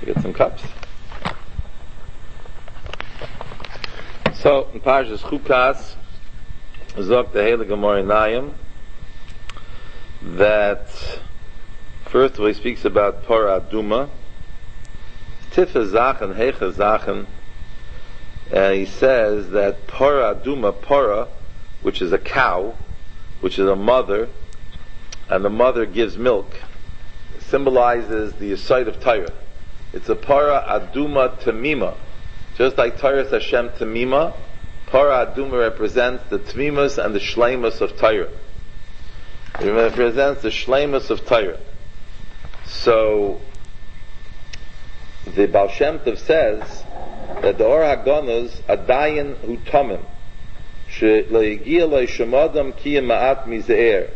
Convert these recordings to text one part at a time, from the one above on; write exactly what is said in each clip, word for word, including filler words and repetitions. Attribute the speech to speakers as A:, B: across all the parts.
A: Get some cups. So, in Parshas Chukas, Zok the Heilige Morinayim, that first of all he speaks about Parah Aduma, Tifa Zachen, Heicha Zachen, and he says that Parah Aduma, Parah, which is a cow, which is a mother, and the mother gives milk, symbolizes the Yesod of Torah. It's a Parah Aduma Tamima. Just like Torah Hashem Tamima, Parah Aduma represents the Tamimas and the Shleimus of Torah. It represents the Shleimus of Torah. So, the Baal Shem Tov says that the Or HaGonos Adayin Hu Tomim She'le'yigia le'shemadam kiyem ma'at mize'er.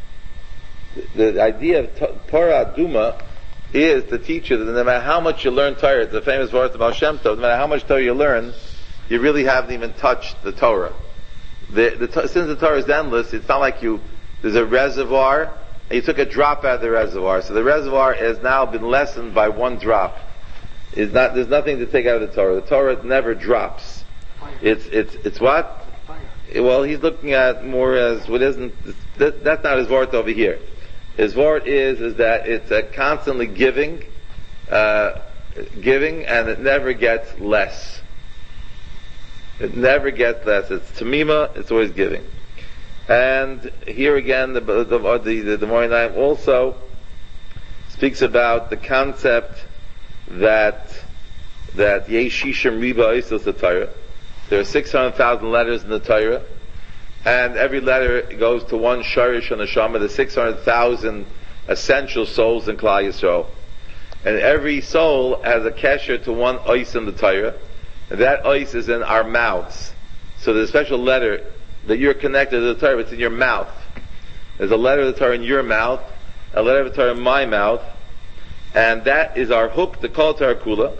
A: The idea of Parah Aduma is to teach you that no matter how much you learn Torah, it's a famous verse of Baal Shem Tov, no matter how much Torah you learn, you really haven't even touched the Torah. The, the, since the Torah is endless, it's not like you, there's a reservoir, and you took a drop out of the reservoir. So the reservoir has now been lessened by one drop. It's not, there's nothing to take out of the Torah. The Torah never drops. It's, it's, it's what? Well, he's looking at more as what isn't, that, that's not his word over here. His word is, is that it's a constantly giving, uh, giving, and it never gets less. It never gets less. It's tamima, it's always giving. And here again, the, the, the, the, the Morinayim also speaks about the concept that, that Yeshishim Riba Isos the Torah. There are six hundred thousand letters in the Torah, and every letter goes to one Sharish and Neshama. There's six hundred thousand essential souls in Klal Yisrael. And every soul has a kesher to one ois in the Torah, and that ois is in our mouths. So there's a special letter that you're connected to the Torah, it's in your mouth. There's a letter of the Torah in your mouth, a letter of the Torah in my mouth, and that is our hook, the Kol Torah Kula.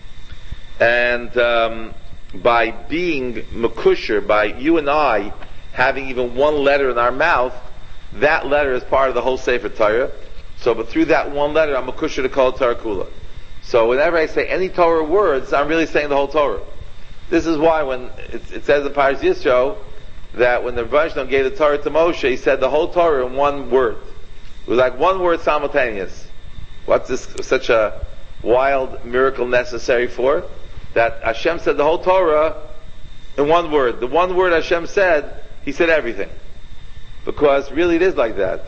A: And um, by being mekusher, by you and I having even one letter in our mouth, that letter is part of the whole Sefer Torah. So, but through that one letter, I'm mekusher to Kol Torah Kula. So whenever I say any Torah words, I'm really saying the whole Torah. This is why when it, it says in Parshas Yisro that when the Rebbe gave the Torah to Moshe, he said the whole Torah in one word. It was like one word simultaneous. What's this such a wild miracle necessary for? That Hashem said the whole Torah in one word. The one word Hashem said, He said everything. Because really it is like that.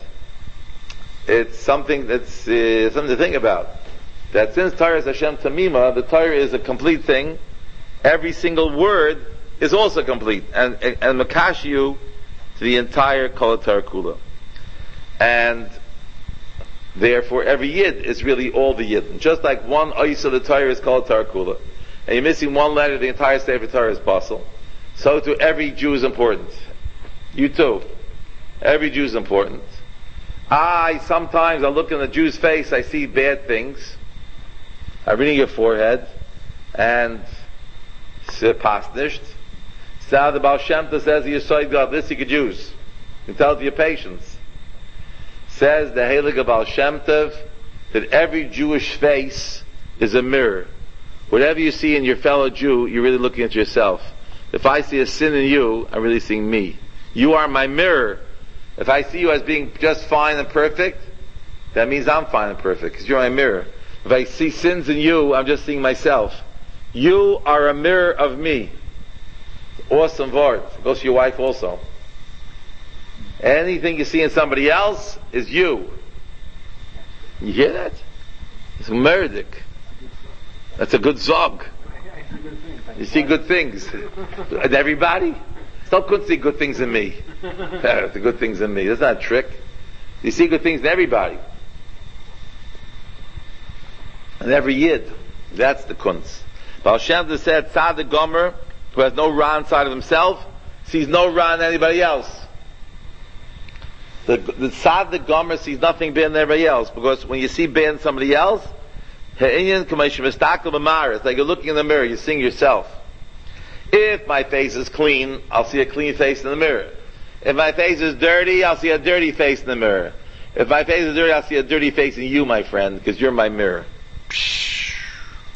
A: It's something that's uh, something to think about. That since Torah is Hashem Tamima, the Torah is a complete thing. Every single word is also complete. And, and, and Makash you to the entire Kol Torah Kula. And therefore every Yid is really all the Yid. Just like one Ois of the Torah is Kol Torah Kula. And you're missing one letter, the entire Sefer Torah is possible. So to every Jew is important. You too. Every Jew is important. I, sometimes I look in the Jew's face, I see bad things. I'm reading your forehead, and pasnished. So the Baal Shem Tov says, Yesod God, this you could use. You can tell it to your patients. Says the Heilige Baal Shem Tov, that every Jewish face is a mirror. Whatever you see in your fellow Jew, you're really looking at yourself. If I see a sin in you, I'm really seeing me. You are my mirror. If I see you as being just fine and perfect, that means I'm fine and perfect, because you're my mirror. If I see sins in you, I'm just seeing myself. You are a mirror of me. Awesome word. It goes to your wife also. Anything you see in somebody else is you. You hear that? It's murdic. That's a good zog. You see good things. And everybody? Still couldn't see good things in me. The good things in me. That's not a trick. You see good things in everybody. And every Yid. That's the kunz. Baal Shem Tov said, Tzaddik Gomer, who has no ra inside of himself, sees no ra in anybody else. The, the Tzaddik Gomer sees nothing bad in everybody else, because when you see bad in somebody else, it's like you're looking in the mirror, you're seeing yourself. If my face is clean, I'll see a clean face in the mirror. If my face is dirty, I'll see a dirty face in the mirror. If my face is dirty, I'll see a dirty face in you, my friend, because you're my mirror.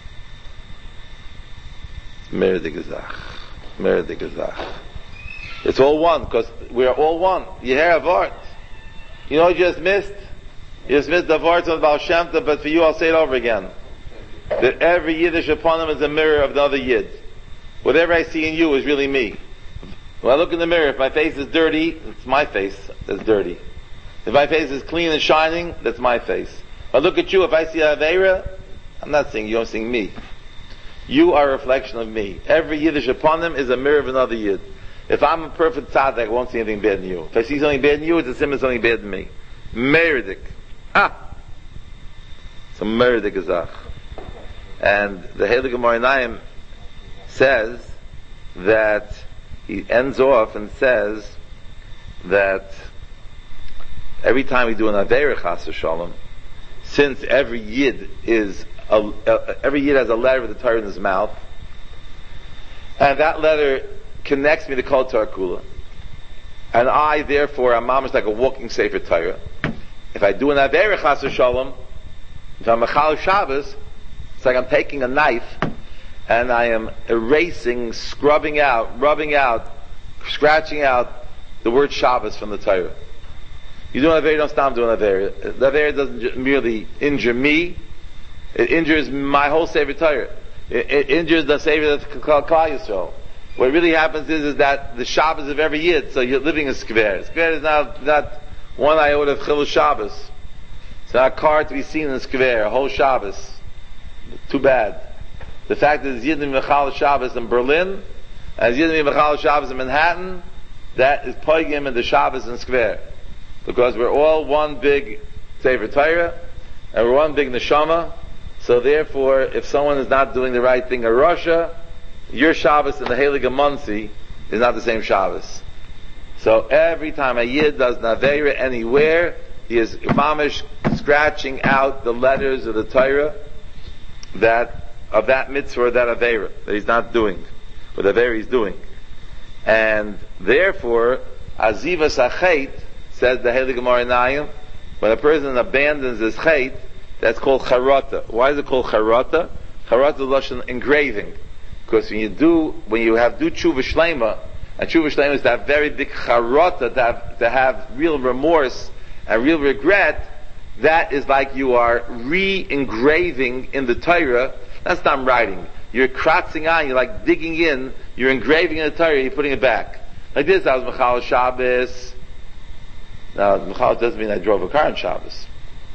A: Mer de Gezach. Mer de Gezach. It's all one, because we are all one. You hear a word. You know what you just missed? You just missed the words of the Baal Shem Tov, but for you I'll say it over again. That every Yiddish upon him is a mirror of the other Yid. Whatever I see in you is really me. When I look in the mirror, if my face is dirty, it's my face that's dirty. If my face is clean and shining, that's my face. If I look at you, if I see Aveira, I'm not seeing you, I'm seeing me. You are a reflection of me. Every Yiddish upon him is a mirror of another Yid. If I'm a perfect tzaddik, I won't see anything bad in you. If I see something bad in you, it's a sim of something bad in me. Meridik. Ah! It's a meridik gezach. And the Heilige Morinayim says that he ends off and says that every time we do an Aveira Chas v'Shalom, since every Yid is a, a, every Yid has a letter with the Torah in his mouth, and that letter connects me to Kol Torah Kula, and I therefore am almost like a walking Sefer Torah. If I do an Aveira Chas v'Shalom, if I'm a Chal Shabbos, it's like I'm taking a knife and I am erasing, scrubbing out, rubbing out, scratching out the word Shabbos from the Torah. You do an Aveira, don't stop doing an Aveira. The Aveira doesn't merely injure me, it injures my whole Sefer Torah. It, it injures the Sefer that's called Klal Yisrael. What really happens is, is that the Shabbos of every Yid, so you're living in Skver. Skver is not, not one iota of Chilul Shabbos. It's not a car to be seen in Skver, a whole Shabbos. Too bad. The fact that there's Yiddim Mechal Shabbos in Berlin, and there's Yiddim Mechal Shabbos in Manhattan, that is poigim in the Shabbos in Skver. Because we're all one big Sefer Torah, and we're one big Neshama, so therefore, if someone is not doing the right thing in Russia, your Shabbos in the Heilige Munsi is not the same Shabbos. So every time a Yid does Naveira anywhere, he is mamish scratching out the letters of the Torah that of that mitzvah or that Aveira that he's not doing, or the Aveira he's doing. And therefore, Azivas HaChet, says the Heilige Morinayim, when a person abandons his Chet, that's called Charata. Why is it called Charata? Charata is Lashon engraving. Because when you do, when you have do tshuva shleima, and tshuva shleima is to have very big charata, to have, to have real remorse and real regret, that is like you are re-engraving in the Torah. That's not writing. You're kratzing on, you're like digging in, you're engraving in the Torah, you're putting it back. Like this, I was Mechal Shabbos. Now, Mechal doesn't mean I drove a car on Shabbos.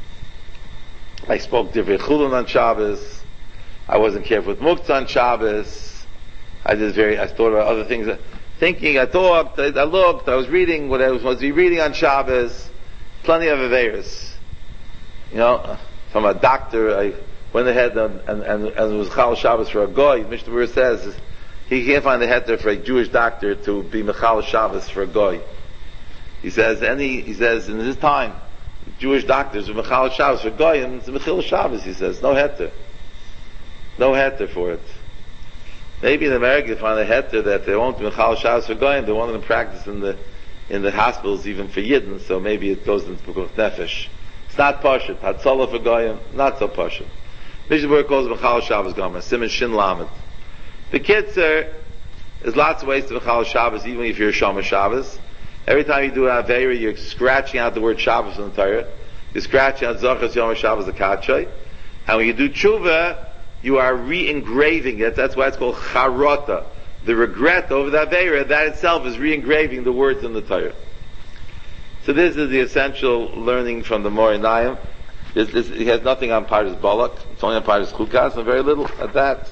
A: I spoke Divrei Chulun on Shabbos. I wasn't careful with Muktzah on Shabbos. I did very, I thought about other things. Thinking, I thought, I looked, I was reading what I was supposed to be reading on Shabbos. Plenty of Averis. You know, from a doctor, I went ahead and, and, and, and it was Chal Shabbos for a Goy. Mishnah Berurah says, he can't find the heter for a Jewish doctor to be Mechal Shabbos for a Goy. He says, any, he says, in his time, Jewish doctors were Mechal Shabbos for Goy, and it's Mechil Shabbos, he says. No heter. No heter for it. Maybe in America you find a heter that they won't be Mechal Shabbos for Goy, and they want them to practice in the, in the hospitals even for Yidden, so maybe it goes into the book of Nefesh. It's not Pashut. Hatzalah for Goyim, not so Pashut. Mishnah Berurah calls it Mechal Shabbos Gomer, Siman Shin Lamed. The Kitzer, there's lots of ways to Mechal Shabbos, even if you're a Shomer Shabbos. Every time you do an Aveira, you're scratching out the word Shabbos from the Torah. You're scratching out Zochas Yom Shabbos the Kachay. And when you do Tshuva, you are re-engraving it. That's why it's called Charata. The regret over the Aveira, that itself is re-engraving the words in the Torah. So this is the essential learning from the Morinayim. This, this, it has nothing on Parshas Balak. It's only on Parshas Chukas, and very little at that.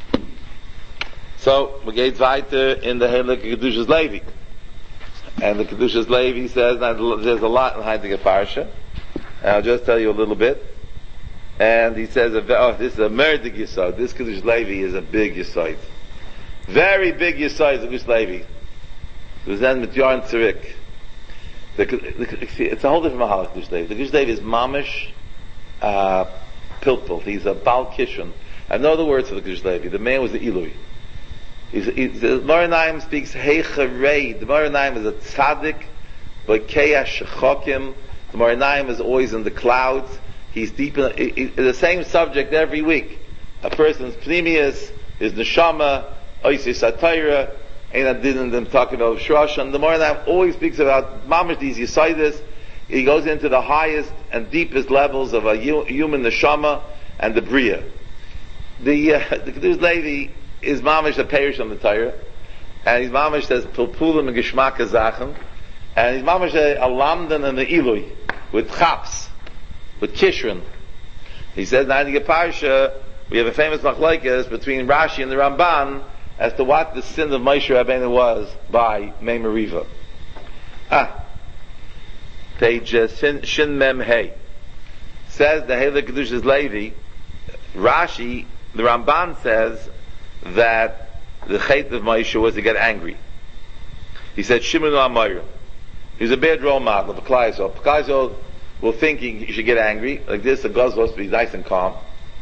A: So, we get weiter in the Heilige Kedushas Levi. And the Kedushas Levi says, now there's a lot in Heilige Parsha, and I'll just tell you a little bit. And he says, oh, this is a merdig Yesod. This Kedushas Levi is a big Yesod. Very big Yesod, the Kedushas Levi. It was then with Yarn Tzarik. The, the, it's a whole different Mahalach, Kedushas Levi. The Kedushas Levi is Mamish, uh, Pilpul. He's a Bal Kishon. I know the words of the Kedushas Levi. The man was the Ilui. He's, he's, the Morinayim speaks Heicharei. The Morinayim is a tzaddik, but Keah Shechokim. The Morinayim is always in the clouds. He's deep in it, it, the same subject every week. A person's pnimius, his neshama, Oisis Atayra, and I didn't them talking about Shrosh, and the more that always speaks about Mamash, these Yisaitis. He goes into the highest and deepest levels of a human neshama and the bria. The uh, the Kedush Levi is Mamash a parish on the Torah, and he's Mamash says Pulpulim and Geshmak Zachen, and he's Mamash a, a Lamdan and the Ilui with Chaps, with Kishrin. He says now in the Parsha we have a famous machlokes between Rashi and the Ramban as to what the sin of Moshe Rabbeinu was by Mei Meriva. Ah. Page uh, Shin, Shin Mem Hey says the Heilig Kedushas Levi. Rashi, the Ramban says that the Chet of Moshe was to get angry. He said Shimon Amayr. He's a bad role model of Klai Yisrael. Klai Yisrael will think he, he should get angry like this. The God's supposed to be nice and calm.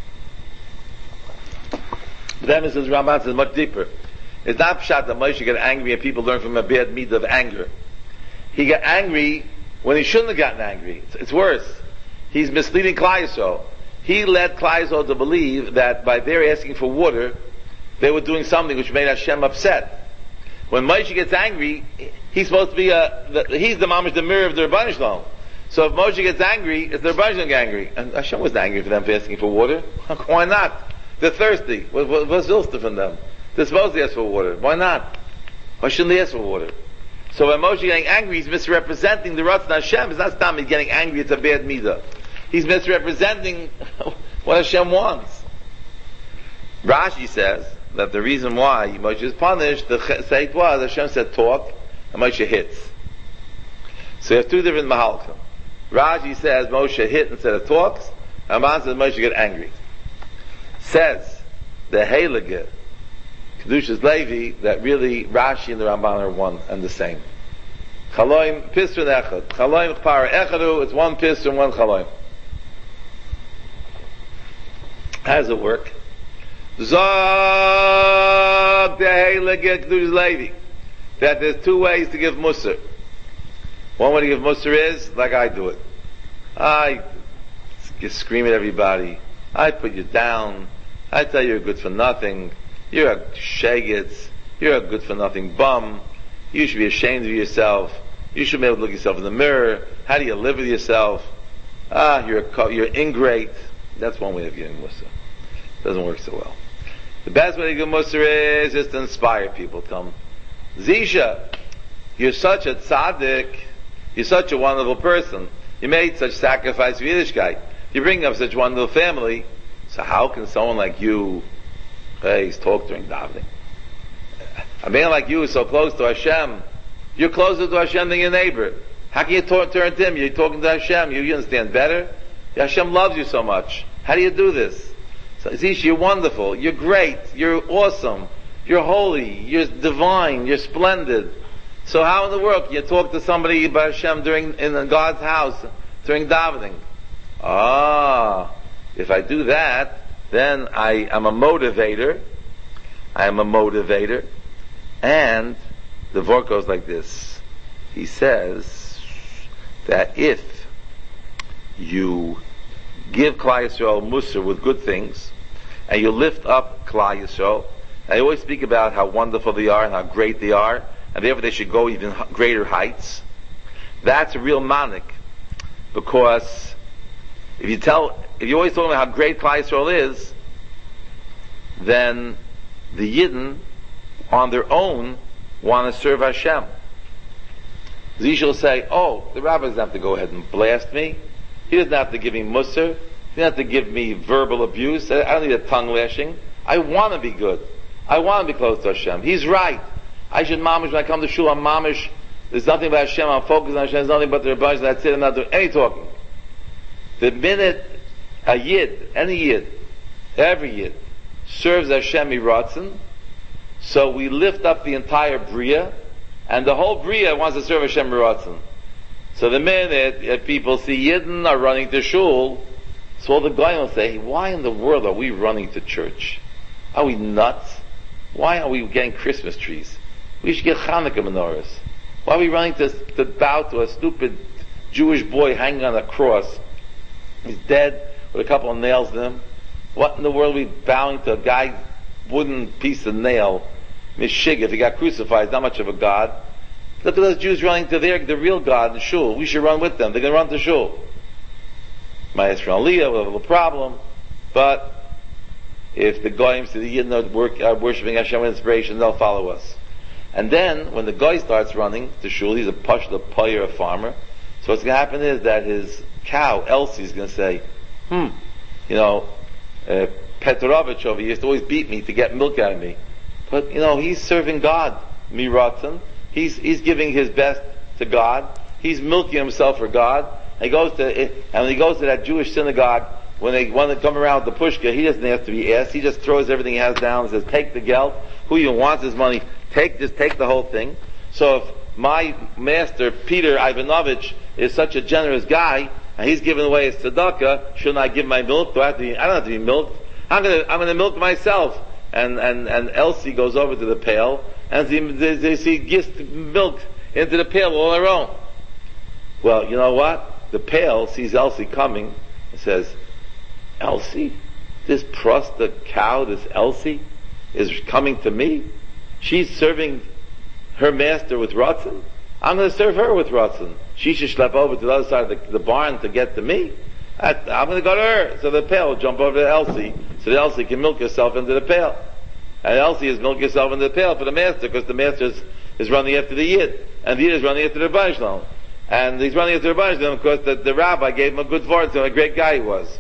A: But then it says Ramban says much deeper. It's not pshat that Moshe get angry and people learn from a bad midah of anger. He got angry when he shouldn't have gotten angry. It's, it's worse. He's misleading Klai Yisrael. He led Klai Yisrael to believe that by their asking for water, they were doing something which made Hashem upset. When Moshe gets angry, he's supposed to be a, the, he's the mamash, the mirror of the Rebbeinu Shalom. So if Moshe gets angry, it's the Rebbeinu Shalom angry. And Hashem wasn't angry for them for asking for water. Why not? They're thirsty. What, what, what's Ilsta from them? They're supposed to ask for water. Why not? Why shouldn't they ask for water? So when Moshe getting angry, he's misrepresenting the Ratzon Hashem. It's not Stam, he's getting angry, it's a bad midah. He's misrepresenting what Hashem wants. Rashi says that the reason why Moshe is punished, the Seit was, Hashem said talk, and Moshe hits. So you have two different mahalchim. Rashi says Moshe hit instead of talks, and Ramban says Moshe get angry. Says the Heilige Kedushas Levi that really Rashi and the Ramban are one and the same. Chaloim Pisr Echad. Chaloim Par Echadu, it's one Pisr and one Chaloim. How does it work? Zog the Heilige Kedushas Levi that there's two ways to give Musar. One way to give Musar is like I do it. I scream at everybody. I put you down. I tell you you're good for nothing. You're a shagets. You're a good for nothing bum. You should be ashamed of yourself. You should be able to look yourself in the mirror. How do you live with yourself? Ah, you're a, you're ingrate. That's one way of giving Musar. Doesn't work so well. The best way to give Musar is just to inspire people. Tell them, Zisha, you're such a tzaddik. You're such a wonderful person. You made such sacrifice for Yiddishkeit. You bring up such a wonderful family. So how can someone like you, hey, he's talk during davening? A man like you is so close to Hashem. You're closer to Hashem than your neighbor. How can you talk, turn to him? You're talking to Hashem. You, you understand better? Hashem loves you so much. How do you do this? So, Zish, you're wonderful. You're great. You're awesome. You're holy. You're divine. You're splendid. So how in the world can you talk to somebody about Hashem during, in God's house during davening? Ah, if I do that, then I am a motivator. I am a motivator. And the Vort goes like this. He says that if you give Klai Yisrael Musar with good things, and you lift up Klai Yisrael, I always speak about how wonderful they are and how great they are, and therefore they should go even greater heights. That's a real manik, because if you tell, if you always talk about how great Klai Yisrael is, then the Yidden on their own want to serve Hashem. Zish will say, "Oh, the rabbi doesn't have to go ahead and blast me. He doesn't have to give me musar. He doesn't have to give me verbal abuse. I don't need a tongue lashing. I want to be good. I want to be close to Hashem. He's right. I should mamish when I come to shul. I'm mamish. There's nothing about Hashem. I'm focused on Hashem. There's nothing but the Rebbeinu. That's it. I'm not doing any talking." The minute a yid, any yid, every yid, serves Hashem Yiratzon, so we lift up the entire Bria, and the whole Bria wants to serve Hashem Yiratzon. So the minute uh, people see Yidden are running to shul, so all the guy will say, "Why in the world are we running to church? Are we nuts? Why are we getting Christmas trees? We should get Hanukkah menorahs. Why are we running to, to bow to a stupid Jewish boy hanging on a cross? He's dead with a couple of nails in him. What in the world are we bowing to a guy, wooden piece of nail Mishig, if he got crucified, he's not much of a god. Look at those Jews running to their, the real God in Shul. We should run with them. They're going to run to Shul. Ma'aseh Aliyah will have a problem. But if the Goyim to the Yidden are, work, are worshipping Hashem with inspiration, they'll follow us. And then, when the Goy starts running to Shul, he's a push, a player, a farmer. So what's going to happen is that his cow, Elsie, is going to say, hmm, you know, uh, Petrovich over here used to always beat me to get milk out of me. But, you know, he's serving God, Miratzon. He's, he's giving his best to God. He's milking himself for God. And he goes to, and when he goes to that Jewish synagogue, when they want to come around with the pushka, he doesn't have to be asked. He just throws everything he has down and says, take the geld. Who even wants his money? Take, just take the whole thing. So if my master, Peter Ivanovich, is such a generous guy, and he's giving away his tzedakah, shouldn't I give my milk? Do I have to be, I don't have to be milked. I'm gonna, I'm gonna milk myself. And, and, and Elsie goes over to the pail, and they, they, they see gets milk into the pail all on her own. Well, you know what? The pail sees Elsie coming and says, Elsie? This prosta cow, this Elsie, is coming to me? She's serving her master with Ratzon? I'm going to serve her with Ratzon. She should schlep over to the other side of the, the barn to get to me. I, I'm going to go to her. So the pail will jump over to Elsie, so that Elsie can milk herself into the pail. And Elsie is milking herself into the pail for the master, because the master is, is running after the Yid. And the Yid is running after the Rebbeinu Shalom. And he's running after the Rebbeinu Shalom because the, the rabbi gave him a good word, so a great guy he was.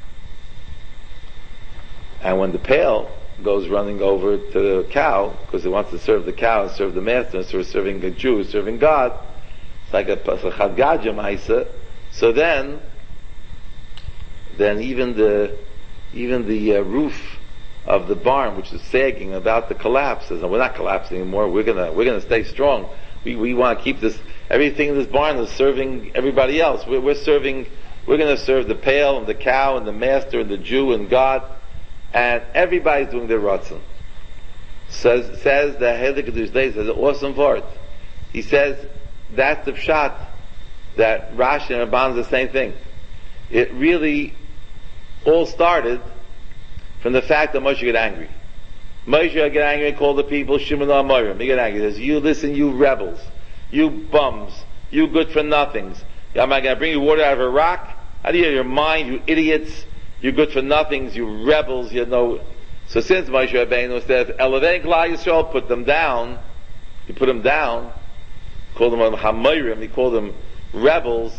A: And when the pail goes running over to the cow, because he wants to serve the cow and serve the master, and so we're serving a Jew, serving God, it's like a Pasachad Gadya Maisa. So then, then even the, even the uh, roof of the barn, which is sagging, about to collapse, says, no, we're not collapsing anymore, we're gonna, we're gonna stay strong. We, we want to keep this, everything in this barn is serving everybody else. We're, we're serving, we're gonna serve the pail and the cow and the master and the Jew and God, and everybody's doing their Ratzon. Says, says the Hidduch Kedush Day, says an awesome word. He says, that's the pshat, that Rashi and Ramban is the same thing. It really all started from the fact that Moshe get angry. Moshe get angry and call the people Shimon HaMorim. He get angry. He says, you listen, you rebels, you bums, you good for nothings. Am I going to bring you water out of a rock? How do you have your mind, you idiots? You good for nothings, you rebels, you know. So since Moshe Rabbeinu said, Elevei Klal Yisrael, put them down, he put them down, called them HaMorim, he called them rebels,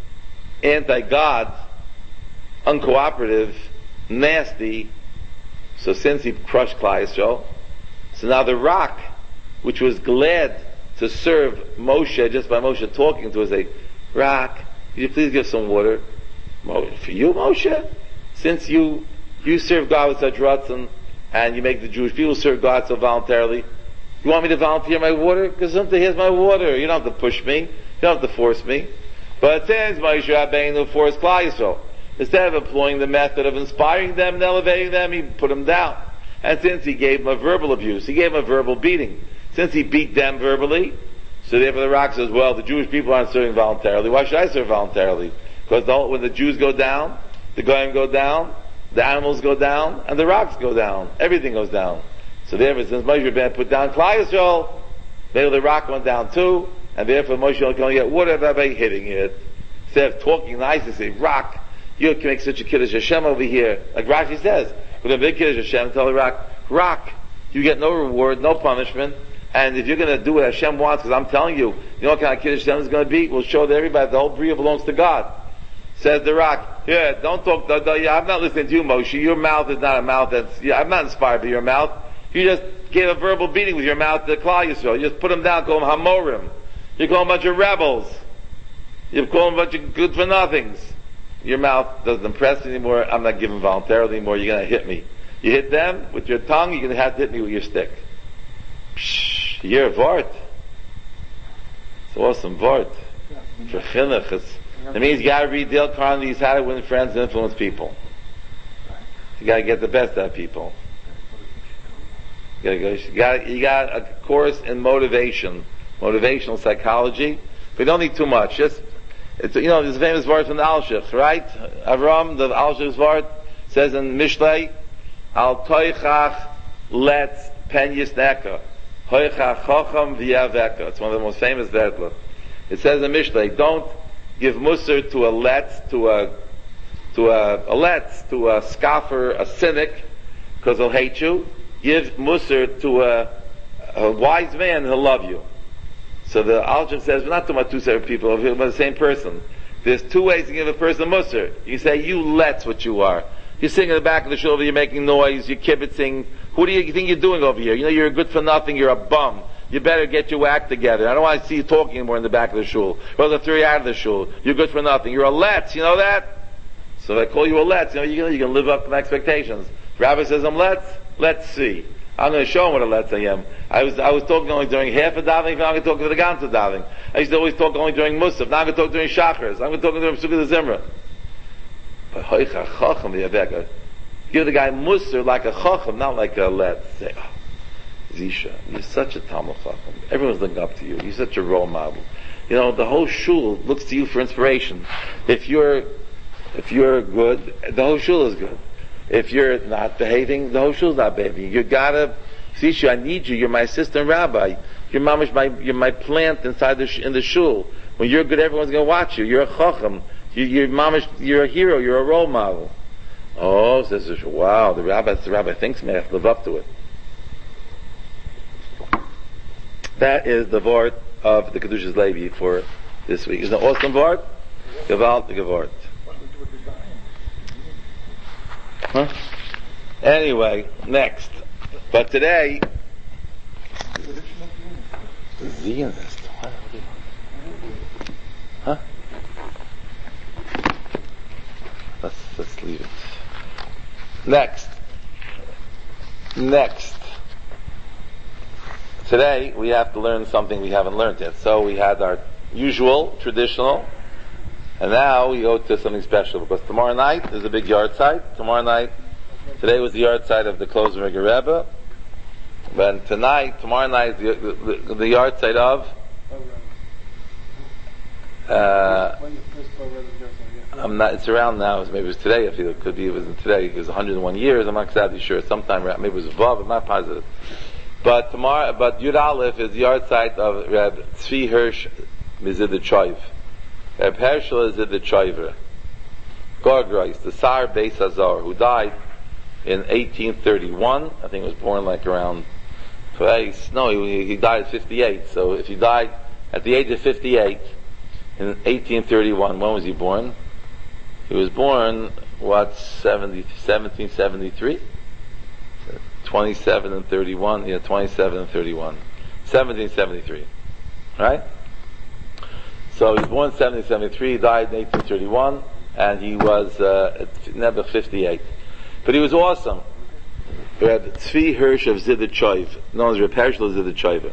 A: anti-God, uncooperative, nasty. So since he crushed Klal Yisrael, so now the rock, which was glad to serve Moshe just by Moshe talking to us, say, rock, could you please give some water? For you, Moshe? Since you, you serve God with such ratzon, and you make the Jewish people serve God so voluntarily, you want me to volunteer my water? Because something, here's my water. You don't have to push me. You don't have to force me. But it says, Moshe Rabbeinu forced Klal Yisrael. Instead of employing the method of inspiring them and elevating them, he put them down. And since he gave them a verbal abuse, he gave them a verbal beating. Since he beat them verbally, so therefore the rock says, well, the Jewish people aren't serving voluntarily. Why should I serve voluntarily? Because the whole, when the Jews go down, the Goyim go down, the animals go down, and the rocks go down. Everything goes down. So therefore, since Moshe Rabbeinu put down Klal Yisrael, maybe the rock went down too, and therefore Moshe can only get water by hitting it. Instead of talking nice and say, rock, you can make such a Kiddush Hashem over here. Like Rashi says, with a big Kiddush Hashem, tell the rock, rock, you get no reward, no punishment, and if you're going to do what Hashem wants, because I'm telling you, you know what kind of Kiddush Hashem is going to be? We'll show that everybody, the whole Bria belongs to God. Says the rock, yeah, don't talk, don't, don't, yeah, I'm not listening to you, Moshe. Your mouth is not a mouth that's, yeah, I'm not inspired by your mouth. You just gave a verbal beating with your mouth to Klal Yisrael. You just put them down, call them Hamorim. You call them a bunch of rebels. You call them a bunch of good for nothings. Your mouth doesn't impress me anymore. I'm not giving voluntarily anymore. You're going to hit me. You hit them with your tongue, you're going to have to hit me with your stick. Psh, you're a vart. It's awesome vart. For chinuch, it's, it means you got to read Dale Carnegie's How to Win Friends and Influence People. You got to get the best out of people. You got to go. You got, you got a course in motivation, motivational psychology. But you don't need too much. Just It's, you know, there's a famous word from the Alshich, right? Avram, the Alshich's word, says in Mishlei, Al toichach let's pen yisneka. Hoicha chacham v'yaveka. It's one of the most famous Vertla. It says in Mishnah, don't give musar to a let, to a, to a, a let, to a scoffer, a cynic, because he'll hate you. Give musar to a, a wise man, he'll love you. So the Alchim says, we're not talking about two separate people, we're talking about the same person. There's two ways to give a person musar. You say, you let's what you are. You're sitting in the back of the shul, you're making noise, you're kibitzing. Who do you think you're doing over here? You know, you're good for nothing, you're a bum. You better get your act together. I don't want to see you talking anymore in the back of the shul. Or they'll throw you out of the shul. You're good for nothing. You're a let's, you know that? So they call you a let's, you know, you're going to live up to my expectations. Rabbi says, I'm let's, let's see. I'm going to show him what a let's I am. I was, I was talking only during half a davening, now I'm going to talk to the Ganza davening. I used to always talk only during Musaf, now I'm going to talk during Shachars. I'm going to talk during Sukkot Zimra. But hoicha chacham v'yaveka. Give the guy musar like a chacham, not like a let's. Say, oh, Zisha, you're such a Talmud chacham. Everyone's looking up to you. You're such a role model. You know, the whole shul looks to you for inspiration. If you're, if you're good, the whole shul is good. If you're not behaving, the whole shul's not behaving. You gotta, Zisha, I need you. You're my assistant rabbi. You're mamish my, you're my plant inside the sh- in the shul. When you're good, everyone's gonna watch you. You're a chacham. You, you're mamish, you're a hero. You're a role model. Oh, says Zisha, wow, the rabbi, the rabbi thinks me. I have to live up to it. That is the Vort of the Kedushas Levi for this week. Isn't it awesome Vort? Gewalt the Gewort. Huh? Anyway, next. But today, Zionist. Huh? Let's let's leave it. Next. Next. Today we have to learn something we haven't learned yet. So we had our usual, traditional, and now we go to something special because tomorrow night is a big yard site. Tomorrow night, today was the yard site of the Klosenberger Rebbe. But tonight, tomorrow night, the, the, the yard site of uh, I'm not. It's around now. Maybe it was today. I feel it could be. It was today. It was one hundred one years. I'm not exactly sure. Sometime around, maybe it was Vav. I'm not positive. But tomorrow, but Yud Aleph is the yard site of Reb Tzvi Hirsch Mizid Choiv. Reb Hershel is the Choiver. Gorgrois, the Sar Beis Hazar, who died in eighteen thirty-one. I think he was born like around. No, he, he died at fifty-eight. So if he died at the age of fifty-eight in eighteen thirty-one, when was he born? He was born what seventy, seventeen seventy-three. twenty-seven and thirty-one, yeah, twenty-seven and thirty-one. seventeen seventy-three. Right? So he was born in seventeen seventy-three, he died in eighteen thirty-one, and he was, uh, never fifty-eight. But he was awesome. We had Tzvi Hirsch of Zidachov, known as Reb Hershel of Zidachov.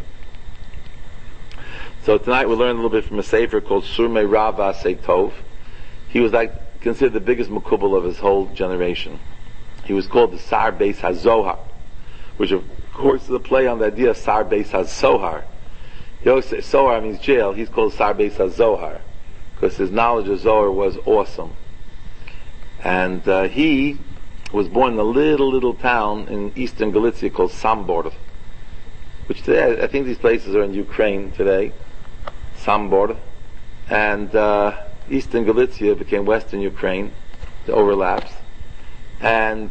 A: So tonight we'll learn a little bit from a sefer called Surmei Rava Seitov. He was like, considered the biggest makubal of his whole generation. He was called the Sar Beis HaZohar, which of course is a play on the idea of Sar Beis HaZohar. He always says Zohar means jail. He's called Sar Beis HaZohar because his knowledge of Zohar was awesome. And uh, he was born in a little, little town in eastern Galicia called Sambor, which today, I think these places are in Ukraine today. Sambor. And uh, eastern Galicia became western Ukraine. It overlaps. And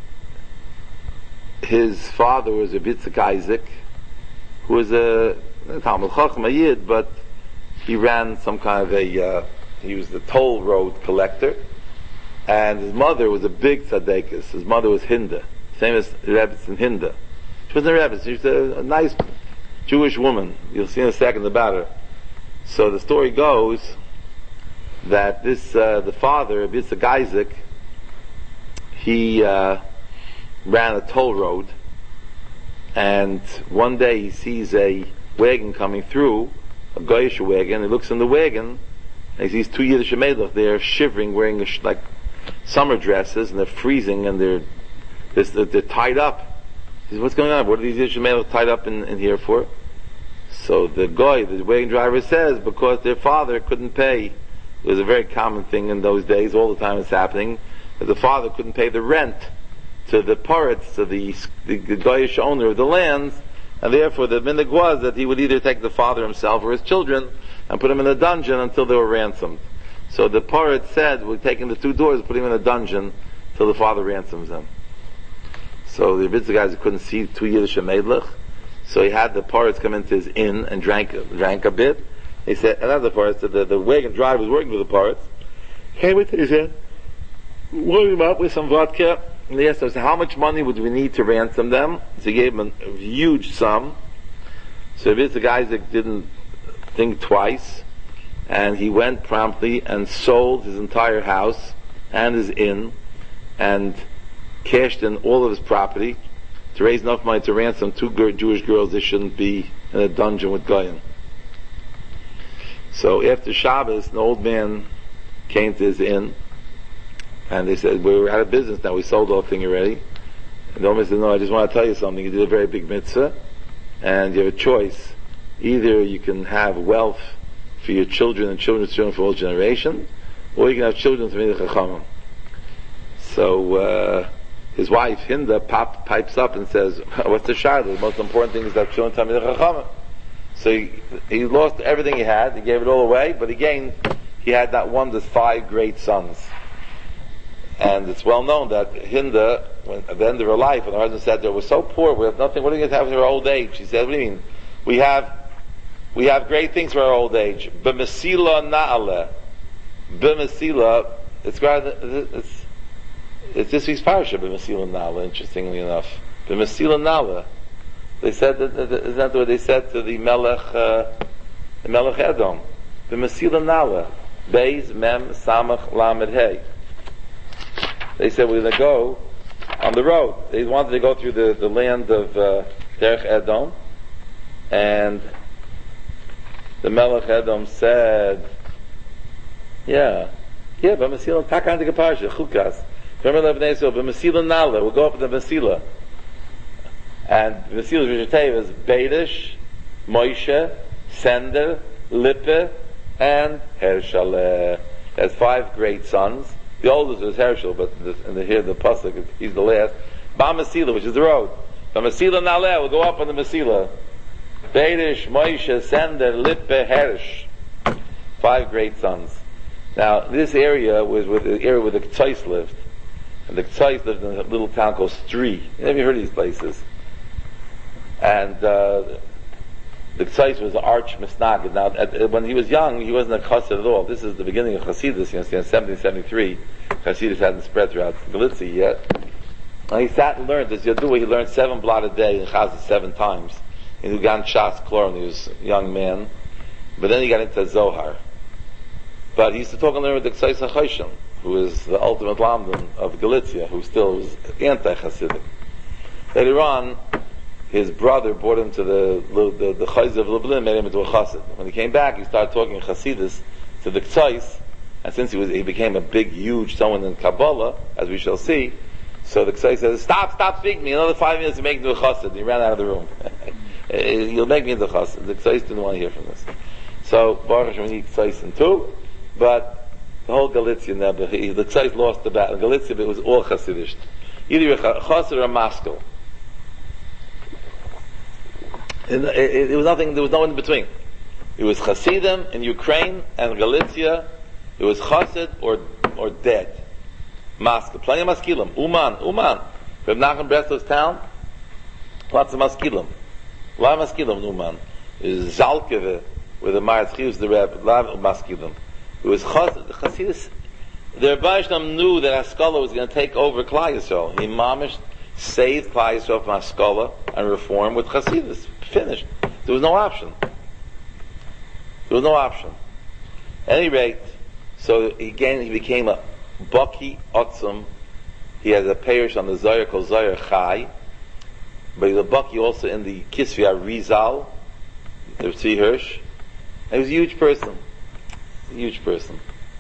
A: his father was a Yitzchak Isaac, who was a Talmud Chacham, a Yid, but he ran some kind of a, uh, he was the toll road collector, and his mother was a big tzaddikus. His mother was Hinda, same as Rebbetzin Hinda. She wasn't a Rebbetzin, she was a, a nice Jewish woman. You'll see in a second about her. So the story goes that this, uh, the father, Yitzchak Isaac, he uh, ran a toll road, and one day he sees a wagon coming through, a Goyish wagon. He looks in the wagon, and he sees two Yiddish Melech there shivering, wearing a sh- like summer dresses, and they're freezing, and they're they're, they're tied up. He says, "What's going on? What are these Yiddish Melech tied up in, in here for?" So the guy, the wagon driver, says because their father couldn't pay. It was a very common thing in those days. All the time it's happening. That the father couldn't pay the rent to the parrots, to the the, the Goyish owner of the lands, And therefore the minhag was that he would either take the father himself or his children and put him in a dungeon until they were ransomed. So the Poritz said, we're taking the two daughters, put him in a dungeon till the father ransoms them. So the Rebitzer guys couldn't see two Yiddish Meidlich, so he had the Poritz come into his inn and drank drank a bit. He said, another Poritz, the, the wagon driver was working with the Poritz, came into his inn, woke him up with some vodka, and he asked him, how much money would we need to ransom them? So he gave him a, a huge sum. So the guys that didn't think twice, and he went promptly and sold his entire house and his inn, and cashed in all of his property to raise enough money to ransom two Jewish girls that shouldn't be in a dungeon with Goyim. So after Shabbos, an old man came to his inn, and they said, we're out of business now, we sold the whole thing already. And the old man said, no, I just want to tell you something, you did a very big mitzvah, and you have a choice. Either you can have wealth for your children and children's children for all generations, or you can have children to Talmidei Chachamim. So, uh, his wife, Hinda, pop, pipes up and says, what's the shayla? The most important thing is that children Talmidei Chachamim. So he, he lost everything he had, he gave it all away, but again, he had not one of his five great sons. And it's well known that Hinda, when, at the end of her life, when her husband said to her, we're so poor, we have nothing, what are you going to have in her old age? She said, what do you mean? We have, we have great things for our old age. B'mesila na'aleh. B'mesila, it's it's, it's this week's parasha, B'mesila na'aleh, interestingly enough. B'mesila na'aleh. They said that, that, isn't that what they said to the Melech, uh, the Melech Edom? B'mesila na'aleh. Beis, Mem, Samach, Lamed, Hey. They said we're going to go on the road. They wanted to go through the, the land of uh, Derech Edom, and the Melech Edom said, yeah, yeah, but Masila, Takan de Kaparsha, Chukas. Remember the Bnei Yisrael, but Masila Nala, we'll go up to the Masila. And Masila's Rishatei is Beidish, Moshe, Sender, Lippe, and Hershel. Has five great sons. The oldest was Herschel, but the, and the, here the pasuk, he's the last. Ba Masila, which is the road. Ba Masila Naleh, we'll go up on the Masila. Beidish, Moshe, Sender, Lippe, Hersh. Five great sons. Now, this area was with the area where the K'tzais lived. And the K'tzais lived in a little town called Stri. You never heard of these places. And, uh, the K'tzais was an arch misnagid. Now, at, when he was young, he wasn't a chassid at all. This is the beginning of Chassidus, you understand, seventeen seventy-three. Chassidus hadn't spread throughout Galicia yet. And he sat and learned, as Yadua, he learned seven blot a day in Chazit seven times. In Ugan Shas Klor when he was a young man. But then he got into Zohar. But he used to talk and learn with the K'tzais HaChoshim, who is the ultimate Lamdan of Galicia, who still was anti-Chassidic. Later on, his brother brought him to the the, the Chayz of Lublin, made him into a Chassid. When he came back, he started talking Chassidus to the K'tzais, and since he was, he became a big, huge someone in Kabbalah, as we shall see, so the K'tzais says, stop, stop speaking to me, another five minutes to make me into a Chassid. And he ran out of the room. You'll make me into a Chassid. The K'tzais didn't want to hear from this. So, Baruch Hashem, we need K'tzais in too, but the whole Galicia never, the K'tzais lost the battle. Galicia, it was all Chassidish. Either a Chassid or a Maskell. It, it, it was nothing, there was no one in between. It was Hasidim in Ukraine and Galicia. It was Chassid or, or dead. Maskell. Plenty of Maskilim. Uman, Uman. Reb Nachman Breslov's town, lots of Maskilim. A lot of Maskilim in Uman. It was Zalkeve, where the Maratz Chiv the Rebbe, a lot of Maskilim. It was Chassid, the Chassidus. The Rebbe Shnam knew that Haskalah was going to take over Klal Yisrael. He mamish saved Klal Yisrael from Haskalah and reform with Chassidus. Finished. There was no option. There was no option. At any rate, so again he became a Baki Otzum. He has a parish on the Zohar called Zohar Chai. But he was a Baki also in the Kisvi Arizal, the Tzvi Hirsch. And he was a huge person. A huge person.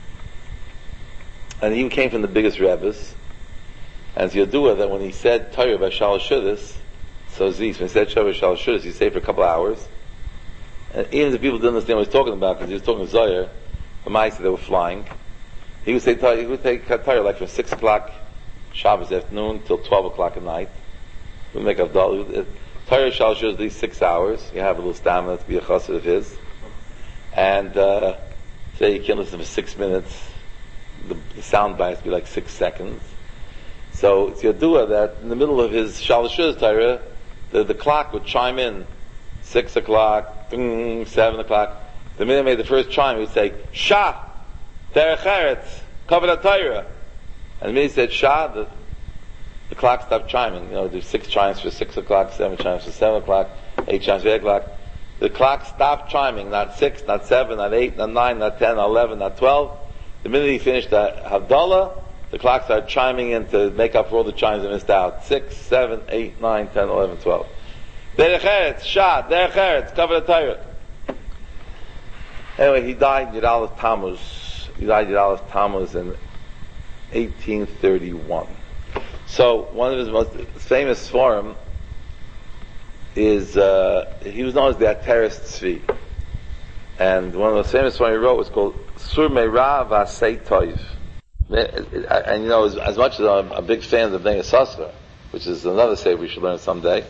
A: And he came from the biggest rabbis. And it's Yadua that when he said Torah by Shalosh Shudas, so Zis, when he said Shabbat Shal Shudas, he stayed for a couple of hours. And even the people didn't understand what he was talking about, because he was talking Zohar, the Ma'aseh, they were flying. He would say, he would take Torah like from six o'clock Shabbos afternoon till twelve o'clock at night. He would make Avdal. Torah Torah Shalosh is at least six hours. You have a little stamina to be a chassid of his. And, uh, say you can't listen for six minutes, the, the sound bites be like six seconds. So it's Yadua that in the middle of his Shalosh Torah, the, the clock would chime in. Six o'clock, ding, seven o'clock. The minute he made the first chime, he would say, Shah! Derech Eretz! Kavod HaTorah! And the minute he said Shah, the, the clock stopped chiming. You know, there's six chimes for six o'clock, seven chimes for seven o'clock, eight chimes for eight o'clock. The clock stopped chiming, not six, not seven, not eight, not nine, not ten, not eleven, not twelve. The minute he finished the Havdalah, the clock started chiming in to make up for all the chimes he missed out. Six, seven, eight, nine, ten, eleven, twelve. Derech Eretz, Shah, Derech Eretz, Kavod HaTorah. Anyway, he died in Yud Aleph Tammuz. He died in Yud Aleph Tammuz in eighteen thirty-one. So, one of his most famous form is, uh, he was known as the Ateres Tzvi. And one of the most famous form he wrote was called Sur Meira V'Asei Toiv. And you know, as, as much as I'm a big fan of Bnei Yissaschar, which is another say we should learn someday,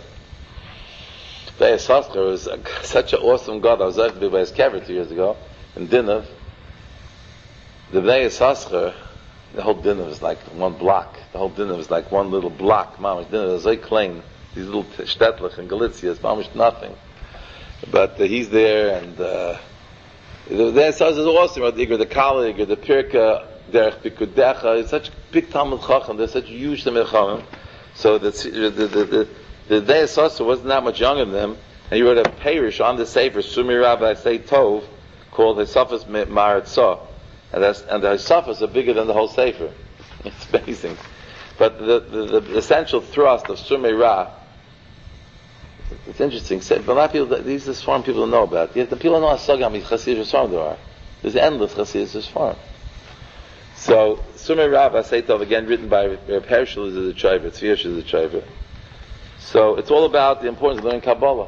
A: Bnei Yissaschar was a, such an awesome God. I was there to be by his kever two years ago in Dinov. The Bnei Yissaschar, the whole Dinov is like one block. The whole Dinov is like one little block. Mamish Dinov is like klein. These little shtetlich in Galicia is mamish nothing. But uh, he's there, and uh, the Bnei Yissaschar is awesome. The Iger, the Kala, Iger, the Pirka, Derech Pikudecha. It's such big Talmud Chacham. There's such huge Talmud Chacham. So the the the the The Bnei Yissaschar wasn't that much younger than him, and he wrote a parish on the Sefer, Sumi Rabbi Say Tov, called Hisafas Ma'aratzah. And that's, and the Hisafas are bigger than the whole Sefer. It's amazing. But the, the, the, the essential thrust of Sumi Ra, it's interesting. But a lot of people, these are Sfarim people don't know about. The people don't know how Sagam, Chassidish Sfarim there are. There's endless Chassidish Sfarim. So, Sumi Rabbi Say Tov, again written by Reb Hershel is a Chayver, Tzviyash is a Chayver. So it's all about the importance of learning Kabbalah.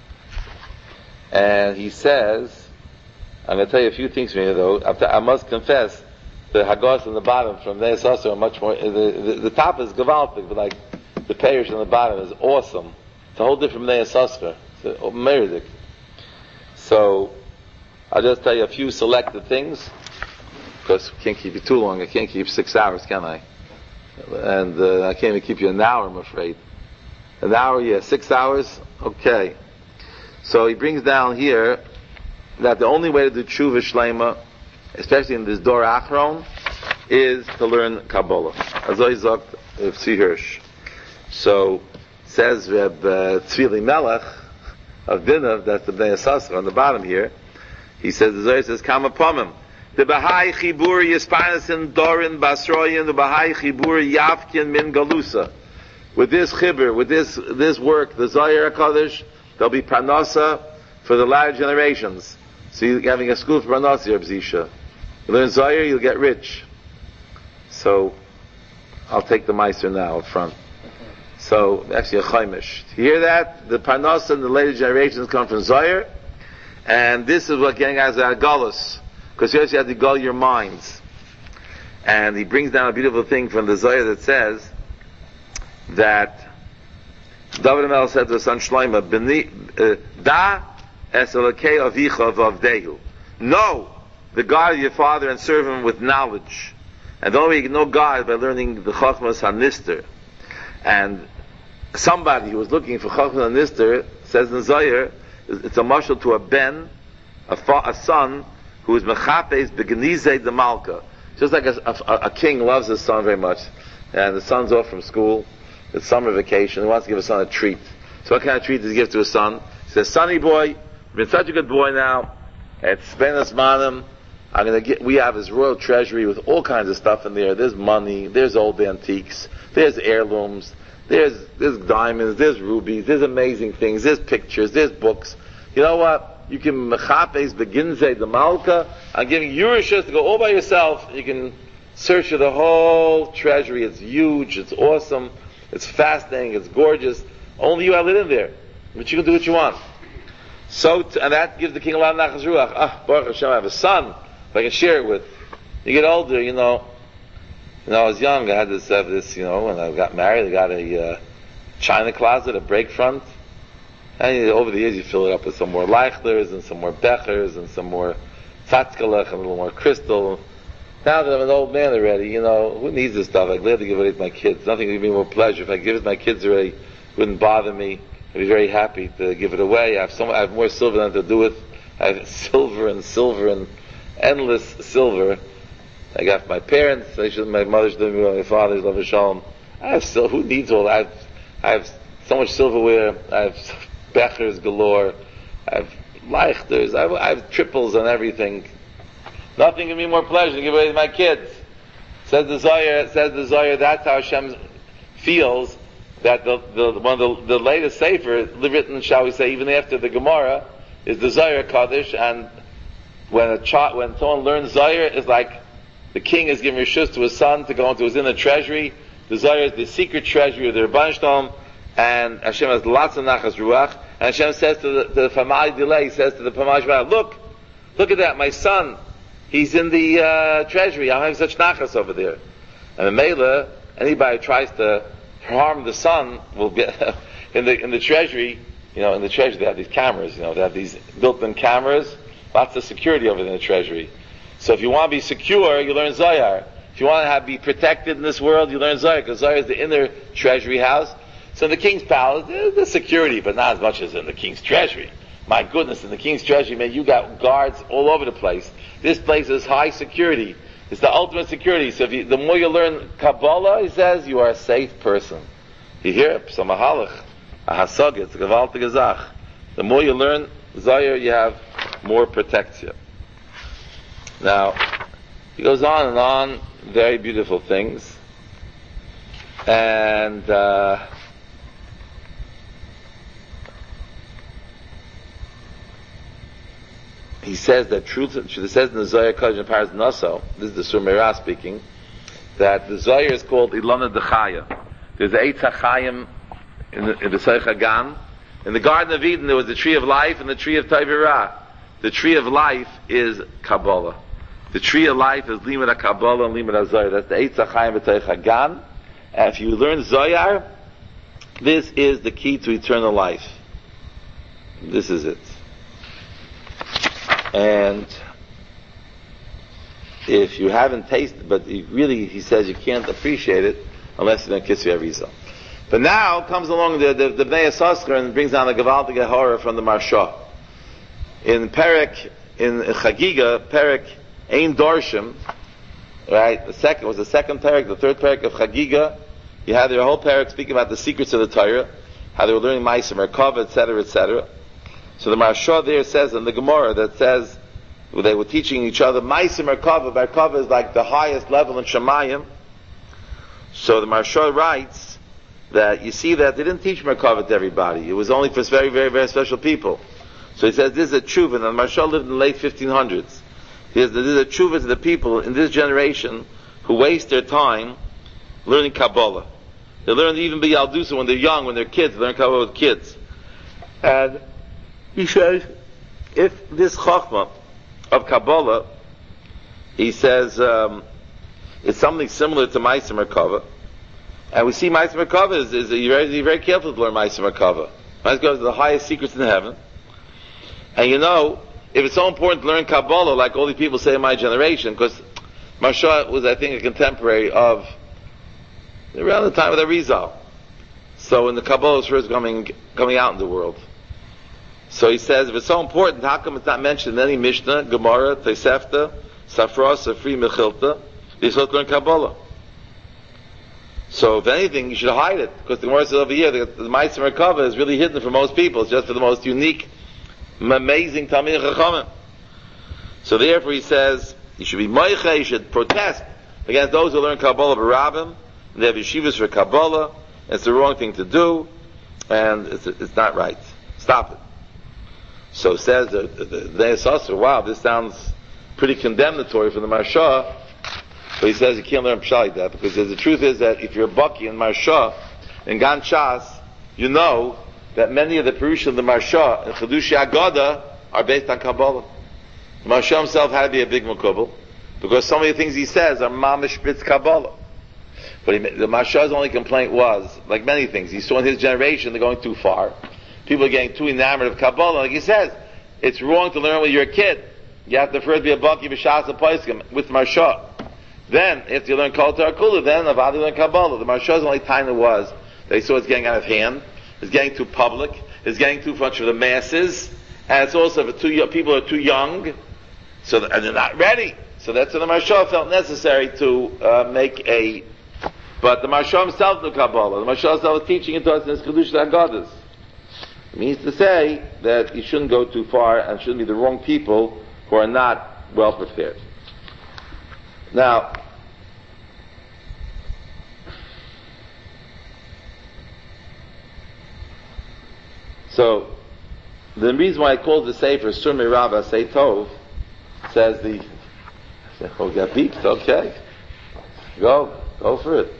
A: And he says, I'm going to tell you a few things from here though. I must confess, the Hagos on the bottom from Bnei Yissaschar are much more, the, the, the top is Gavaltik, but like the parish on the bottom is awesome. It's a whole different Bnei Yissaschar. It's a Meridik. So, I'll just tell you a few selected things, because I can't keep you too long. I can't keep six hours, can I? And uh, I can't even keep you an hour, I'm afraid. An hour, yeah, six hours, okay. So he brings down here that the only way to do tshuva shlema, especially in this Dor Achron, is to learn Kabbalah. Azoi sagt Tzvi Hirsch. So says Reb uh, Tzvi Melech of Dinov, that's the Bnei Yissaschar on the bottom here. He says the Zohar says Kama Pomim. The Bahai Chibur Yispanis Dorin Basroyin, the Bahai Chibur Yavkin Min Galusa. With this chibur, with this this work, the Zohar HaKadosh, there'll be parnasa for the latter generations. So you're having a school for parnasa, Reb Zisha. You learn Zohar, you'll get rich. So, I'll take the meiser now up front. So, actually a chaimish. To hear that, the parnasa in the later generations come from Zohar, and this is what getting as a galus, because you have to gull your minds. And he brings down a beautiful thing from the Zohar that says, that David HaMelech said to his son Shlomo, Da es elokei avicha v'avdehu. Know the God of your father and serve him with knowledge. And the only way you can know God is by learning the Chachmas HaNister. And somebody who was looking for Chachmas HaNister says in Zohar, it's a marshal to a ben, a, fa- a son, who is mechapes begenizei de malka. Just like a, a, a king loves his son very much, and the son's off from school, it's summer vacation, he wants to give his son a treat. So what kind of treat does he give to his son? He says, Sonny boy, you've been such a good boy now, it's been us manim, I'm gonna get, we have his royal treasury with all kinds of stuff in there. There's money, there's old antiques, there's heirlooms, there's, there's diamonds, there's rubies, there's amazing things, there's pictures, there's books. You know what? You can mechapes beginze the malka. I'm giving you rishus to go all by yourself. You can search for the whole treasury. It's huge, it's awesome, it's fascinating, it's gorgeous. Only you have it in there. But you can do what you want. So, t- and that gives the king a lot of nachas ruach. Ah, Baruch Hashem, I have a son if I can share it with. You get older, you know. You know, I was young, I had this, uh, this, you know, when I got married, I got a uh, china closet, a break front. And over the years you fill it up with some more Leichlers and some more Bechers and some more Tzatkelech and a little more crystal. Now that I'm an old man already, you know, who needs this stuff? I'm glad to give it to my kids. Nothing would give me more pleasure. If I give it to my kids already, it wouldn't bother me. I'd be very happy to give it away. I have so I have more silver than to do with. I have silver and silver and endless silver. I got my parents, I should, my mother's living with my father's, love and shalom. I have silver. Who needs all that? I have, I have so much silverware. I have Bechers galore. I have Leichters. I have, I have triples on everything. Nothing can be more pleasure to give away to my kids. Says the Zohar, says the Zohar, that's how Hashem feels that the, the one of the, the latest Sefer, written, shall we say, even after the Gemara, is the Zohar Kaddish, and when a child, when someone learns Zohar, it's like the king is giving reshus to his son to go into his inner treasury. The Zohar is the secret treasury of the Rebbeinu Shalom, and Hashem has lots of nachas ruach, and Hashem says to the, to the Famali Delay, he says to the Pamash Shema, look, look at that, my son, he's in the uh, treasury, I'm having such nachas over there. And in Mela, anybody who tries to harm the son will get, in the, in the treasury, you know, in the treasury they have these cameras, you know, they have these built-in cameras, lots of security over there in the treasury. So if you want to be secure, you learn Zohar. If you want to have, be protected in this world, you learn Zohar, because Zohar is the inner treasury house. So in the king's palace, there's the security, but not as much as in the king's treasury. My goodness, in the king's treasury, man, you got guards all over the place. This place is high security. It's the ultimate security. So if you, the more you learn Kabbalah, he says, you are a safe person. You hear it? Some mahalach, a hasag, it's a gewaltige zach. The more you learn Zohar, you have more protection. Now, he goes on and on, very beautiful things. And, uh, he says that truth, it says in the Zohar Kodesh in Paras Naso, this is the Sur Meirah speaking, that the Zohar is called Ilana Dechaya. There's the Eitz HaChayim in the, in the Seich HaGan. In the Garden of Eden there was the tree of life and the tree of Taivirah. The tree of life is Kabbalah. The tree of life is Limud HaKabbalah and Limud HaZohar. That's the Eitz HaChayim B'Seich HaGan. And if you learn Zohar, this is the key to eternal life. This is it. And if you haven't tasted, but you really, he says you can't appreciate it unless you don't kiss your Arizal. But now comes along the the, the Bnei Yissaschar and brings down the Gewaltige Horror from the Marsha. In Perek, in Chagiga, Perek Ein Dorshim, right? The second was the second Perek, the third Perek of Chagiga. You had their whole Perek speaking about the secrets of the Torah, how they were learning Ma'aser Merkava, et cetera, et cetera. So the Marsha there says in the Gemara that says they were teaching each other Ma'aser Merkava. Merkava is like the highest level in Shemayim. So the Marsha writes that you see that they didn't teach Merkava to everybody. It was only for very, very, very special people. So he says this is a tshuva, and Marsha lived in the late fifteen hundreds. He says this is a tshuva to the people in this generation who waste their time learning Kabbalah. They learn even B'Yaldusa when they're young, when they're kids, they learn Kabbalah with kids. And he says, if this Chochmah of Kabbalah, he says, um, it's something similar to Ma'aser Merkava, and we see Ma'aser Merkava is, is you're very, you're very careful to learn Ma'aser Merkava. Ma'aser Merkava is the highest secrets in heaven. And you know, if it's so important to learn Kabbalah, like all the people say in my generation, because Marsha was, I think, a contemporary of around the time of the Arizal. So when the Kabbalah was first coming coming out in the world. So he says, if it's so important, how come it's not mentioned in any Mishnah, Gemara, Tosefta, Safra, Safri, Mechilta? You're supposed to learn Kabbalah. So if anything, you should hide it, because the Gemara says over here, the, the Ma'aser Merkava is really hidden for most people. It's just for the most unique, amazing Talmidei Chachamim. So therefore he says, you should be Moicha, you should protest against those who learn Kabbalah B'Rabim, and they have yeshivas for Kabbalah. It's the wrong thing to do, and it's, it's not right. Stop it. So says the Bnei Yissaschar, wow, this sounds pretty condemnatory for the Marsha, but he says you can't learn Pshat like that, because the truth is that if you're a Baki in Marsha, in Gan Shas, you know that many of the Perushim of the Marsha and Chedushi Agada are based on Kabbalah. The Marsha himself had to be a big Mekubal, because some of the things he says are Mamish Britz Kabbalah. But he, the Marsha's only complaint was, like many things, he saw in his generation they're going too far. people are getting too enamored of Kabbalah. Like he says, it's wrong to learn when you're a kid. You have to first be a Baki B'Shas HaPoskim with Marsha. Then, if you learn Kol Torah Kula, then Avadi learn Kabbalah. The Marsha's only time it was, they saw it's getting out of hand, it's getting too public, it's getting too much for the masses, and it's also for too young, people are too young, so that, and they're not ready. So that's when the Marsha felt necessary to uh, make a, but the Marsha himself knew Kabbalah. The Marsha himself was teaching it to us in his Kedusha Haggadahs. It means to say that you shouldn't go too far and shouldn't be the wrong people who are not well prepared. Now, so the reason why I called the Sefer Surmei Rava Say Tov, says the, oh, got beeped, okay. Go, go for it.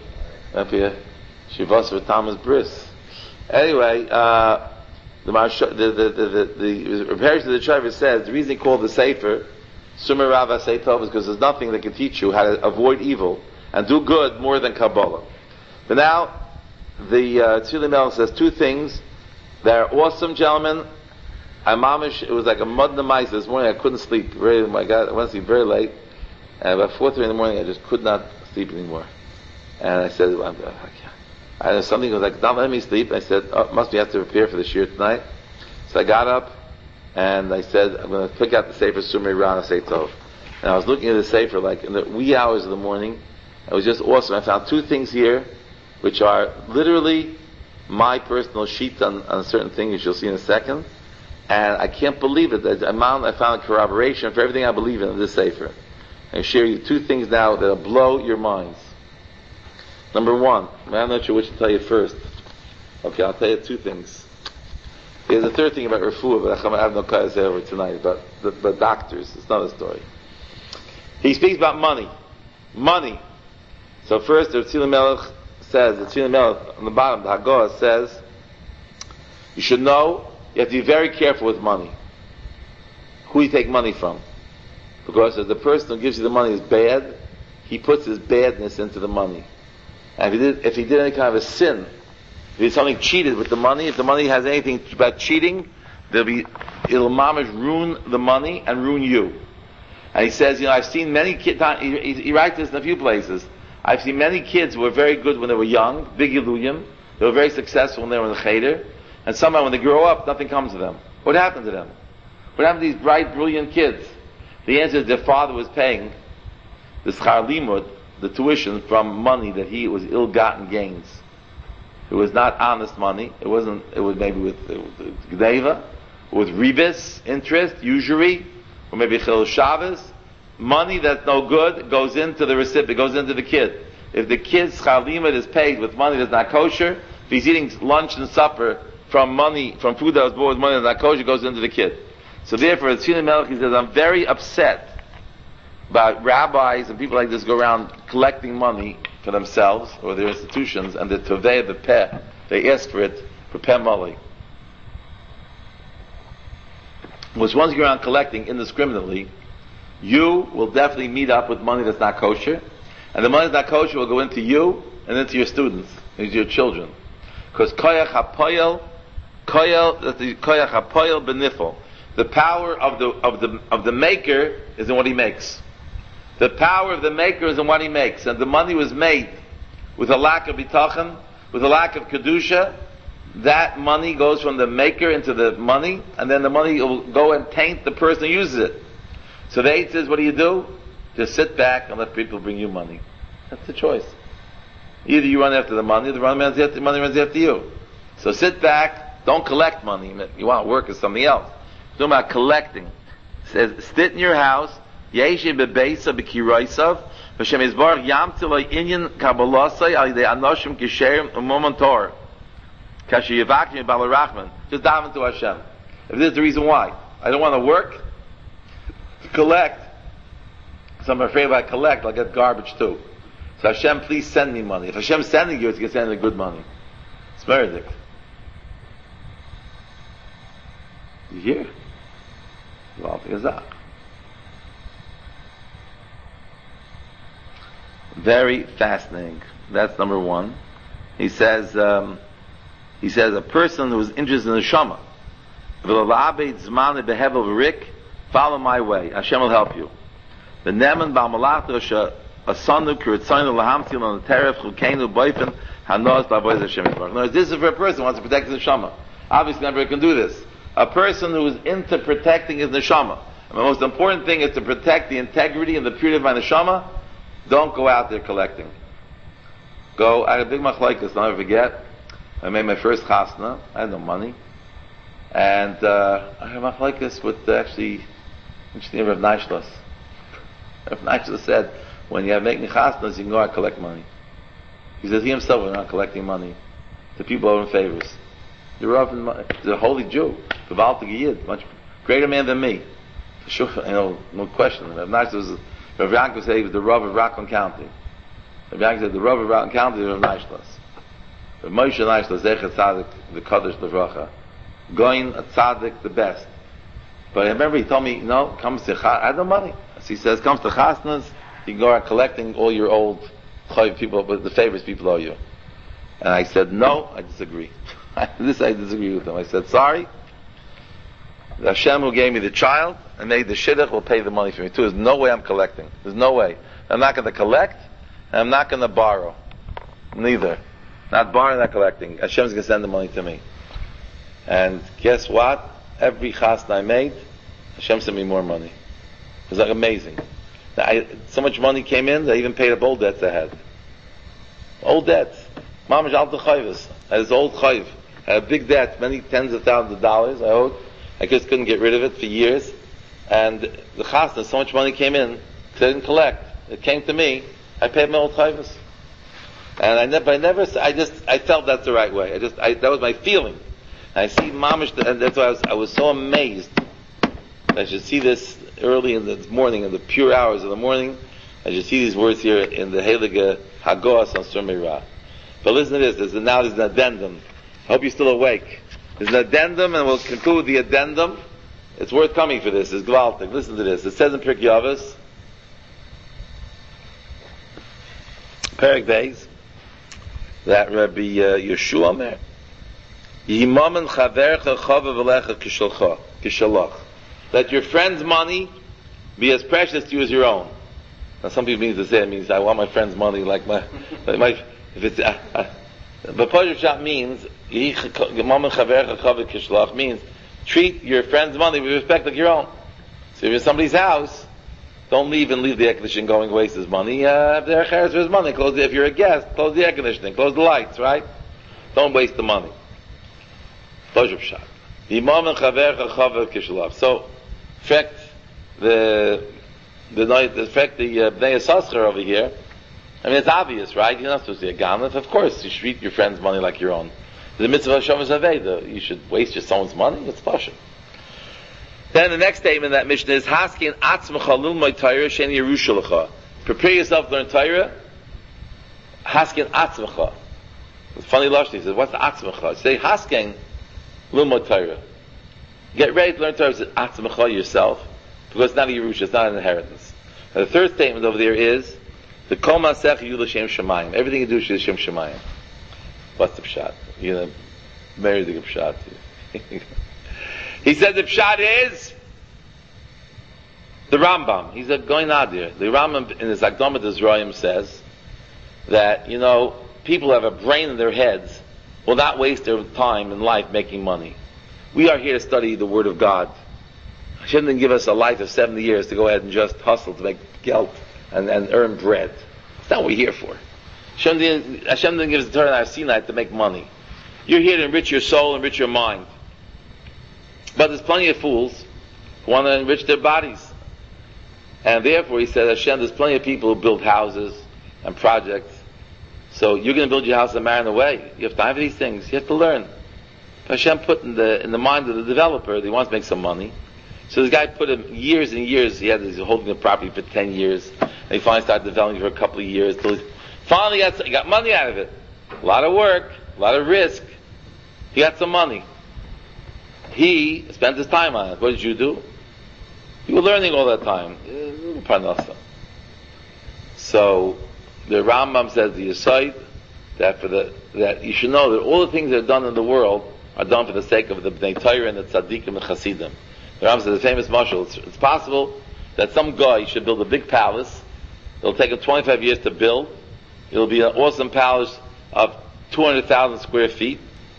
A: Shivas for Thomas Briss. Anyway, uh, the the the the the, the Parish of the Trevor says the reason he called the Sefer Surmei Rava Say Tov is because there's nothing that can teach you how to avoid evil and do good more than Kabbalah. But now, the uh, Tzvi Melech says two things. They're awesome, gentlemen. I mamish, it was like a mud in the mice this morning. I couldn't sleep. Very, my God, I went to sleep very late. And about four thirty in the morning, I just could not sleep anymore. And I said, well, I can't. I, something was like, not letting me sleep. I said, oh, must be have to prepare for the shir tonight. So I got up, and I said, I'm going to pick out the Sefer Surmei Rava Say Tov. And I was looking at the Sefer like in the wee hours of the morning. It was just awesome. I found two things here, which are literally my personal sheet on, on a certain thing, as you'll see in a second. And I can't believe it. The amount I found corroboration for everything I believe in in this Sefer. I share you two things now that'll blow your minds. Number one, I'm not sure which to tell you first. Okay, I'll tell you two things. There's a third thing about refuah, but I have no kaya to say over tonight. But but doctors, it's not a story. He speaks about money, money. So first, the Tzvi Melech says, the Tzvi Melech on the bottom, the Haggadah says, you should know you have to be very careful with money. Who you take money from, because if the person who gives you the money is bad, he puts his badness into the money. And if he did, if he did any kind of a sin, if he did something cheated with the money, if the money has anything about cheating, there'll be, it'll mamish ruin the money and ruin you. And he says, you know, I've seen many kids, he, he writes this in a few places, I've seen many kids who were very good when they were young, big iluyim, they were very successful when they were in the cheder, and somehow when they grow up, nothing comes to them. What happened to them? What happened to these bright, brilliant kids? The answer is their father was paying the schar limud, the tuition, from money that he, it was ill-gotten gains. It was not honest money. It wasn't, it was maybe with, with gneva, with ribis, interest, usury, or maybe chil Shabbos. Money that's no good goes into the recipient, goes into the kid. If the kid's schar limud is paid with money that's not kosher, if he's eating lunch and supper from money, from food that was bought with money that's not kosher, it goes into the kid. So therefore, the Tzvi Melech, he says, I'm very upset about rabbis and people like this go around collecting money for themselves or their institutions, and the tovei, the peh, they ask for it for peh mali. Which once you go around collecting indiscriminately, you will definitely meet up with money that's not kosher, and the money that's not kosher will go into you and into your students, into your children. Because koyach hapoyel, koyel, that's the koyach hapoyel benifel. The power of the of the of the maker is in what he makes. The power of the maker is in what he makes, and the money was made with a lack of bitachon, with a lack of kedusha. That money goes from the maker into the money, and then the money will go and taint the person who uses it. So the eight says, what do you do? Just sit back and let people bring you money. That's the choice. Either you run after the money, or the money runs after you. So sit back, don't collect money. You want to work as something else. It's talking about collecting. It says, sit in your house, Yeshe bebeisa bekiroisav, Hashem Yisbarach yamtil inyan kabbalasai al yidei anoshim kisherim umomantor. Kashi yivakim balarachman. Just dive into Hashem. If this is the reason why. I don't want to work, to collect. So I'm afraid if I collect, I'll get garbage too. So Hashem, please send me money. If Hashem's sending you, it's going to send me good money. It's meridic. You hear? Well, because that. Very fascinating. That's number one. He says, um, He says a person who is interested in the Shama, follow my way. Hashem will help you. The Neman Ba'malach Asanu Kiritzaynu Lahamtil on the Teref Chukenu Boyfen Hanos Lavoy Hashem Yisbarach. No, this is for a person who wants to protect his neshama. Obviously, never can do this. A person who is into protecting his neshama. And the most important thing is to protect the integrity and the purity of my neshama. Don't go out there collecting. Go. I had a big machlokes. I'll never forget. I made my first chasna. I had no money, and uh, I had a machlokes with uh, actually, interesting Rav Naishlas. Rav Naishlas said, when you have making chasnas, you can go out and collect money. He says he himself was not collecting money. The people owe him favors. You're often the holy Jew, the Valtig Yid, much greater man than me. For sure, you know, no question. Rav Naishlas was, Rav Yankov said he was the Rav of Rockland County. Rav Yankov said the Rav of Rockland County was Rav Naishlas. Rav Moshe Naishlas, Zechet Tzadik, the Kaddish Levracha, going a Tzadik the best. But I remember he told me, you know, comes to Chas, I had no money. So he says, comes to Chasnas, you can go out collecting all your old chayiv people, the favors people owe you. And I said, no, I disagree. This I disagree with him. I said, sorry. The Hashem who gave me the child and made the shidduch will pay the money for me too. There's no way I'm collecting. There's no way. I'm not going to collect, and I'm not going to borrow. Neither. Not borrowing, not collecting. Hashem's going to send the money to me. And guess what? Every chasna I made, Hashem sent me more money. It was like amazing. I, so much money came in that I even paid up old debts I had. Old debts. Mamash alta chayvus. I had this old chayv. I had a big debt, many tens of thousands of dollars I owed. I just couldn't get rid of it for years. And the chasna, so much money came in, I didn't collect. It came to me. I paid my old chayvus. And I never, I never, I just, I felt that's the right way. I just, I, that was my feeling. And I see mamash, and that's why I was, I was so amazed. I should see this early in the morning, in the pure hours of the morning. I should see these words here in the Heilige Hagos on Surmei Ra. But listen to this. There's a, now there's an addendum. I hope you're still awake. There's an addendum, and we'll conclude the addendum. It's worth coming for this. It's gewaltig. Listen to this. It says in Pirkei Avos, Perek Beis, that Rabbi uh, Yeshua Omer, Yimamen chavercha chava v'lecha kishalach. Let your friend's money be as precious to you as your own. Now some people mean to say it means I want my friend's money like my, like my if it's uh, uh, but Pashup Pshat means means treat your friend's money with respect like your own. So if you're in somebody's house, don't leave and leave the air conditioning going to waste his money. Uh, if they're for his money, close the, if you're a guest, close the air conditioning, close the lights, right? Don't waste the money. Pashup Pshat. So, in fact, the the the fact the uh, Bnei Yissaschar over here. I mean, it's obvious, right? You're not supposed to be a gamlet. Of course, you should treat your friend's money like your own. The mitzvah of Shavas Aveda, you should waste your someone's money. It's pasha. Then the next statement in that mission is Haskin Atzmacha Lilmay Torah Shen Yerushalacha. Prepare yourself to learn Torah. Haskin Atzmacha. It's funny lashon. He says, "What's Atzmacha?" Say Haskin Lilmay Torah. Get ready to learn Torah. Say Atzmacha yourself, because it's not a Yerusha. It's not an inheritance. And the third statement over there is the Kol Masech Yu L'Shem Shemayim. Everything you do is L'Shem Shemayim. What's the pshat? You know, marry the pshat. He said the pshat is the Rambam. He's a going nadir. The Rambam in his Akdama D'Zroyim says that, you know, people who have a brain in their heads will not waste their time in life making money. We are here to study the Word of God. Hashem didn't give us a life of seventy years to go ahead and just hustle to make geld and, and earn bread. That's not what we're here for. Hashem didn't, Hashem didn't give us the Torah and our Sinai to make money. You're here to enrich your soul, enrich your mind. But there's plenty of fools who want to enrich their bodies. And therefore, he said, Hashem, there's plenty of people who build houses and projects. So you're going to build your house and marry away. You have time for these things. You have to learn. Hashem put in the in the mind of the developer that he wants to make some money. So this guy put him years and years. He had he's holding the property for ten years, and he finally started developing for a couple of years. Till he finally got he got money out of it. A lot of work, a lot of risk. He got some money. He spent his time on it. What did you do? You were learning all that time. So the Rambam says the Yesod that for the that you should know that all the things that are done in the world are done for the sake of the Bnei Torah and the Tzaddikim and Chasidim. The Ram says the famous mashal. It's, it's possible that some guy should build a big palace. It'll take him twenty-five years to build. It'll be an awesome palace of two hundred thousand square feet,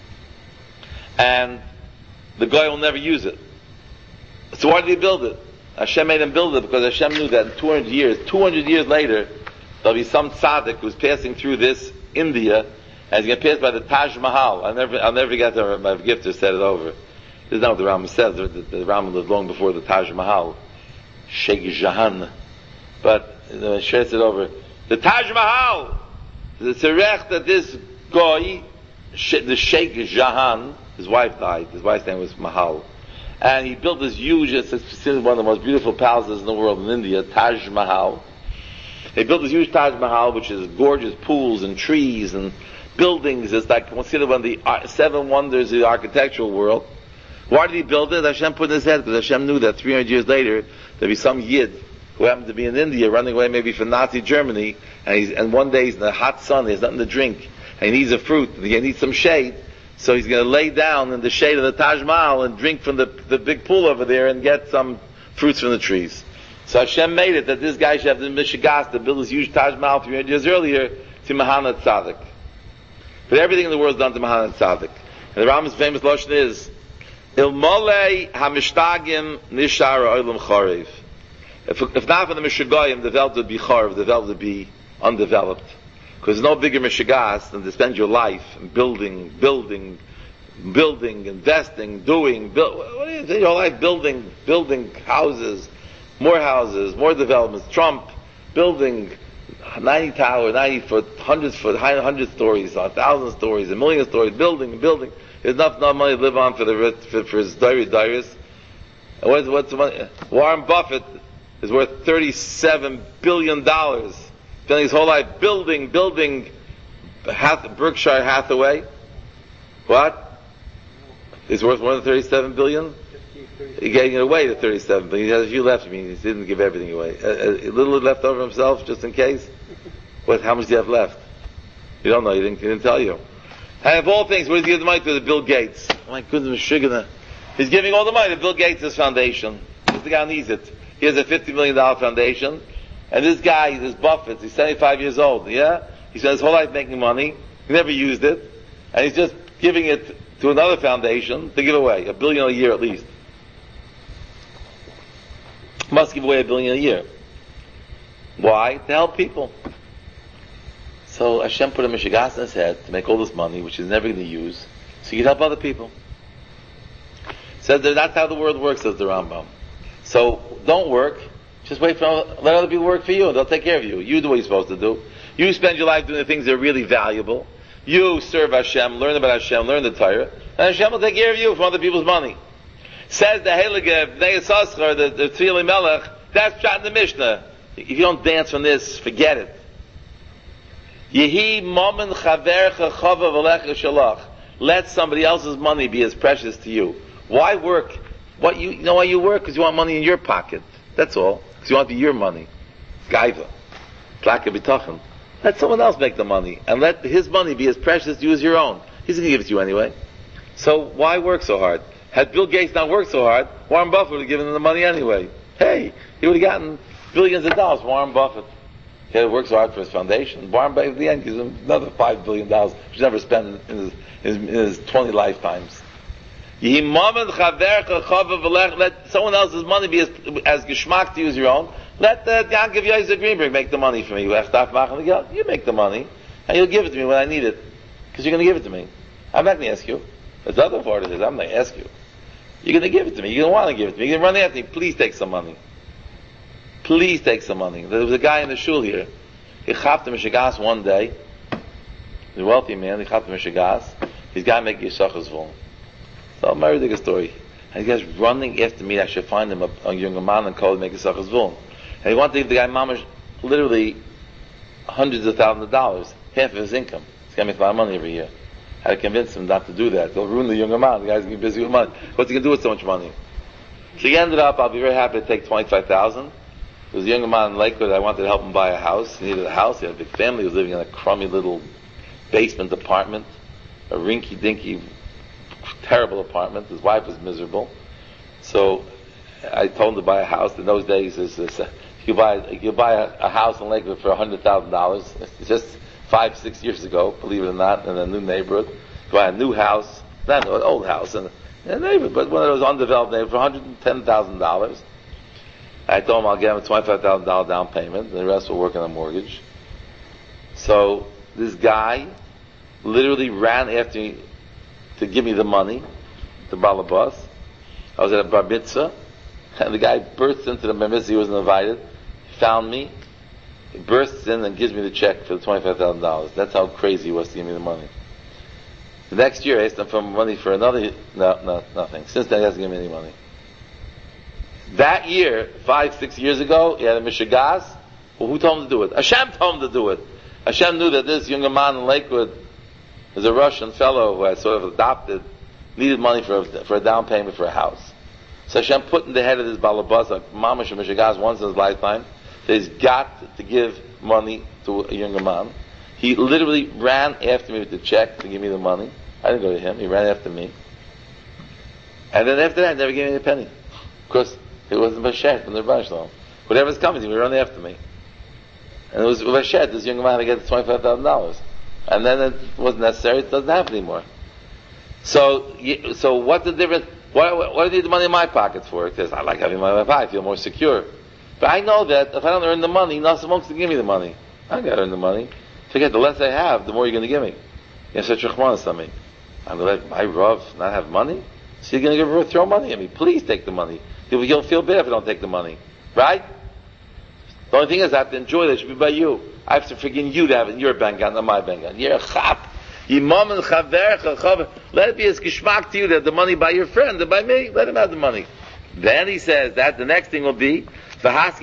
A: and the guy will never use it. So why did he build it? Hashem made him build it because Hashem knew that in two hundred years, two hundred years later, there'll be some tzaddik who's passing through this India, and he's going to pass by the Taj Mahal. I'll never, I'll never forget that my gifter said it over. This is not what the Rambam says. The, the, the Rambam lived long before the Taj Mahal. Sheikh Jahan. But the Sheh said over, the Taj Mahal, the tzarech that this guy, the Sheikh Jahan, his wife died. His wife's name was Mahal. And he built this huge, it's one of the most beautiful palaces in the world in India, Taj Mahal. They built this huge Taj Mahal, which is gorgeous pools and trees and buildings. It's like considered one of the seven wonders of the architectural world. Why did he build it? Hashem put in his head, because Hashem knew that three hundred years later, there'd be some Yid who happened to be in India, running away maybe from Nazi Germany, and, he's, and one day he's in the hot sun, he has nothing to drink, and he needs a fruit, and he needs some shade. So he's going to lay down in the shade of the Taj Mahal and drink from the, the big pool over there and get some fruits from the trees. So Hashem made it that this guy should have the Mishigas to build this huge Taj Mahal three hundred years earlier to Mahana Tzaddik. But everything in the world is done to Mahana Tzaddik. And the Rambam's famous lashon is, Ilmolei HaMishtagim Nishar Olam Chorev. If, if not for the Mishagayim, the world would be Chorev, the world would be undeveloped. Because there's no bigger mishigas than to spend your life building, building, building, investing, doing, build, what do you think? Your life building, building houses, more houses, more developments. Trump building ninety tower, ninety foot, hundred foot, hundred stories, a thousand stories, a million stories, building, building. There's enough, enough money to live on for the for, for his diary diaries. And what's what's the money? Warren Buffett is worth thirty-seven billion dollars. Spending his whole life building, building Hath- Berkshire Hathaway. What? Is worth more than thirty-seven billion? He's getting it away to thirty-seven billion. He has a few left. I mean, he didn't give everything away. A, a little left over himself, just in case. What? How much do you have left? You don't know. He didn't, he didn't tell you. And of all things, where does he give the money to? The Bill Gates. Oh my goodness, Shigana. He's giving all the money to Bill Gates' foundation. Because the guy needs it. He has a fifty million dollars foundation. And this guy, this Buffett, he's seventy-five years old, yeah? He spent his whole life making money. He never used it. And he's just giving it to another foundation to give away. A billion a year at least. Must give away a billion a year. Why? To help people. So Hashem put a mishigas in his head to make all this money, which he's never going to use, so he can help other people. Says that that's how the world works, says the Rambam. So don't work. Just wait for, let other people work for you, and they'll take care of you. You do what you're supposed to do. You spend your life doing the things that are really valuable. You serve Hashem, learn about Hashem, learn the Torah, and Hashem will take care of you from other people's money. Says the Heilige Bnei Yissaschar, the, the Tzvi Melech, that's shot in the Mishnah. If you don't dance from this, forget it. Yehi momen chavercha chava v'lecha shalach. Let somebody else's money be as precious to you. Why work? What you, you know why you work? Because you want money in your pocket. That's all. Because you want to be your money. Gaiva. Plaka b'tachan. Let someone else make the money. And let his money be as precious to you as your own. He's going to give it to you anyway. So why work so hard? Had Bill Gates not worked so hard, Warren Buffett would have given him the money anyway. Hey, he would have gotten billions of dollars from Warren Buffett. He had to work so hard for his foundation. Warren Buffett at the end gives him another five billion dollars, which he never spent in his, in his, in his twenty lifetimes. Let someone else's money be as, as geschmack to use your own. Let the Yankiv Yosef Greenberg make the money for me. You make the money, and you'll give it to me when I need it. Because you're going to give it to me. I'm not going to ask you. That's the other part of it is, I'm going to ask you. You're going to give it to me. You're going to want to give it to me. You're going to run after me. Please take some money. Please take some money. There was a guy in the shul here. He chapped him a shagas one day. He's a wealthy man. He chapped him a shagas. He's got to make Yeshachas vol. So I'll marry the story. And he guy's running after me. I should find him a, a younger man and call him make Yeshachas vol. And he wanted to give the guy mamash literally hundreds of thousands of dollars, half of his income. He's got to make a lot of money every year. I had to convince him not to do that. They'll ruin the younger man. The guy's going to be busy with money. What's he going to do with so much money? So he ended up, I'll be very happy to take twenty-five thousand dollars. There was a younger man in Lakewood. I wanted to help him buy a house. He needed a house. He had a big family. He was living in a crummy little basement apartment, a rinky-dinky, terrible apartment. His wife was miserable. So I told him to buy a house. In those days, it's, it's, uh, you buy you buy a, a house in Lakewood for a hundred thousand dollars. Just five, six years ago, believe it or not, in a new neighborhood. You buy a new house, not an old house, in a neighborhood, but one of those undeveloped neighborhoods for one hundred ten thousand dollars. I told him I'll give him a twenty-five thousand dollars down payment, and the rest will work on a mortgage. So this guy literally ran after me to give me the money, the balabas. I was at a bar mitzvah, and the guy bursts into the bar mitzvah. He wasn't invited. He found me. He bursts in and gives me the check for the twenty-five thousand dollars. That's how crazy he was to give me the money. The next year, I asked him for money for another. No, no, nothing. Since then, he hasn't given me any money. That year, five, six years ago, he had a Mishigas. Well, who told him to do it? Hashem told him to do it. Hashem knew that this younger man in Lakewood was a Russian fellow who I sort of adopted, needed money for a, for a down payment for a house. So Hashem put in the head of this balabas, like Mamash and Mishigas, once in his lifetime, that he's got to give money to a younger man. He literally ran after me with the check to give me the money. I didn't go to him. He ran after me. And then after that, he never gave me a penny. Of course, it wasn't Bashet from the Rebbe Shalom. Whatever's coming, he was running after me. And it was Bashet, this young man, to get twenty-five thousand dollars. And then it wasn't necessary, it doesn't happen anymore. So, so what's the difference? What, what, what do I need the money in my pocket for? Because I like having money in my pocket, I feel more secure. But I know that if I don't earn the money, no one wants to give me the money. I gotta earn the money. Forget, the less I have, the more you're gonna give me. You have such a chmanas on me. I'm gonna let my Rav not have money? So you're gonna throw money at me. Please take the money. You'll feel bad if I don't take the money. Right? The only thing is I have to enjoy that. It should be by you. I have to forgive you to have it in your bank account, not my bank account. You're a chap. Let it be as geschmack to you that the money by your friend and by me. Let him have the money. Then he says that the next thing will be that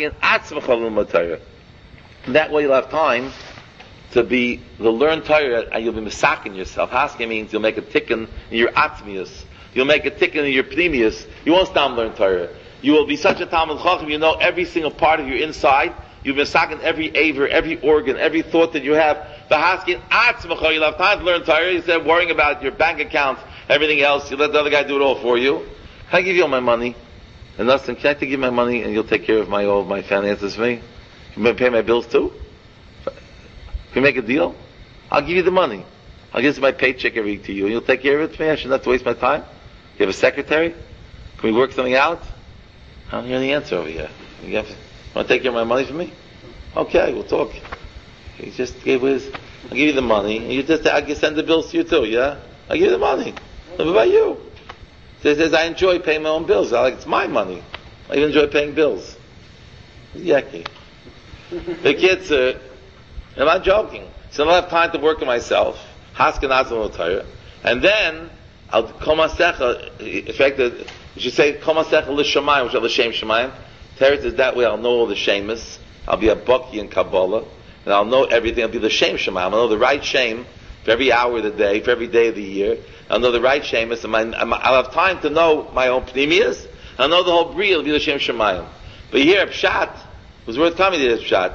A: way you'll have time to be the learn Torah and you'll be masaking yourself. Haskin means you'll make a tikkun in your atzmius. You'll make a tikkun in your pnimius. You won't stop learn Torah. You will be such a Talmud Chacham, you know every single part of your inside. You've been masaking every aver, every organ, every thought that you have. The haskin atzmacha, you'll have time to learn Torah. Instead of worrying about your bank account, everything else, you let the other guy do it all for you. Can I give you all my money? And listen, can I take you my money and you'll take care of my all my finances for me? You pay my bills too? Can we make a deal? I'll give you the money. I'll give my paycheck every week to you and you'll take care of it for me. I shouldn't have to waste my time. You have a secretary? Can we work something out? I don't hear the answer over here. You have to, want to take care of my money for me? Okay, we'll talk. He just gave his, I'll give you the money, and you just, I can send the bills to you too, yeah? I'll give you the money. What about you? He says, I enjoy paying my own bills. I like, it's my money. I even enjoy paying bills. Yucky. The kids are, I'm not joking. So I don't have time to work on myself. And then, I'll kol masecha, in fact, you should say kol masecha l'shamayim, which are l'shem shamayim. Teretz is that way I'll know all the shemus. I'll be a baki in Kabbalah, and I'll know everything. I'll be the shem shamayim. I'll know the right shem for every hour of the day, for every day of the year. I'll know the right shemus, and my, I'll have time to know my own pnimius. I'll know the whole bria. It'll be the shem shamayim. But here, pshat was worth coming to this pshat.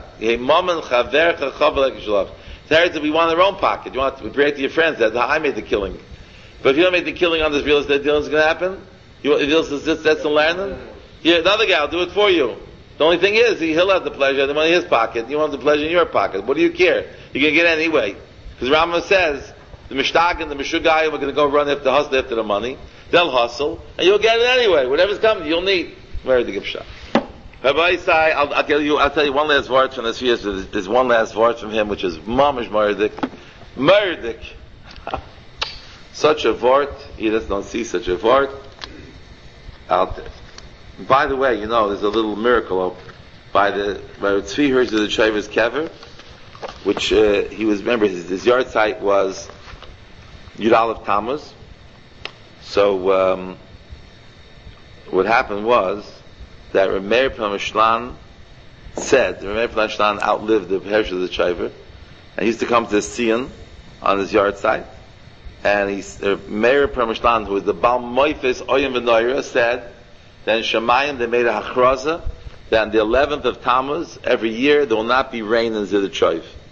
A: Teretz, we want our own pocket. You want to bring it to your friends that I made the killing. But if you don't make the killing on this real estate deal, it's going to happen. You, that's, that's the learning. Here, another guy will do it for you. The only thing is, he'll have the pleasure, the money in his pocket. You want the pleasure in your pocket. What do you care? You're going to get it anyway. Because Rambam says, the Mishtag and the Meshugayim are going to go run after the hustle after the money. They'll hustle, and you'll get it anyway. Whatever's coming, you'll need. Where the gift shop? Rabbi Isai, I'll, I'll tell you. I'll tell you one last word from this. There's, there's one last word from him, which is Mamish Merdik. Merdik. Such a vort, you just don't see such a vort out there. By the way, you know, there's a little miracle by the by the Tzvi Hirsch of the Shavers Kever, which uh, he was, remember, his, his yard site was Yud Aleph Tammuz. So, um, what happened was that Rameir Pramashlan said, Rameir Pramashlan outlived the Hirsch of the Shaver, and he used to come to Sion on his yard site. And he's, uh, Meir Pramashlan, who was the Baal Moifes Oyim V'Noira, said that in Shemayim they made a hachraza that on the eleventh of Tammuz, every year there will not be rain in Zidachov.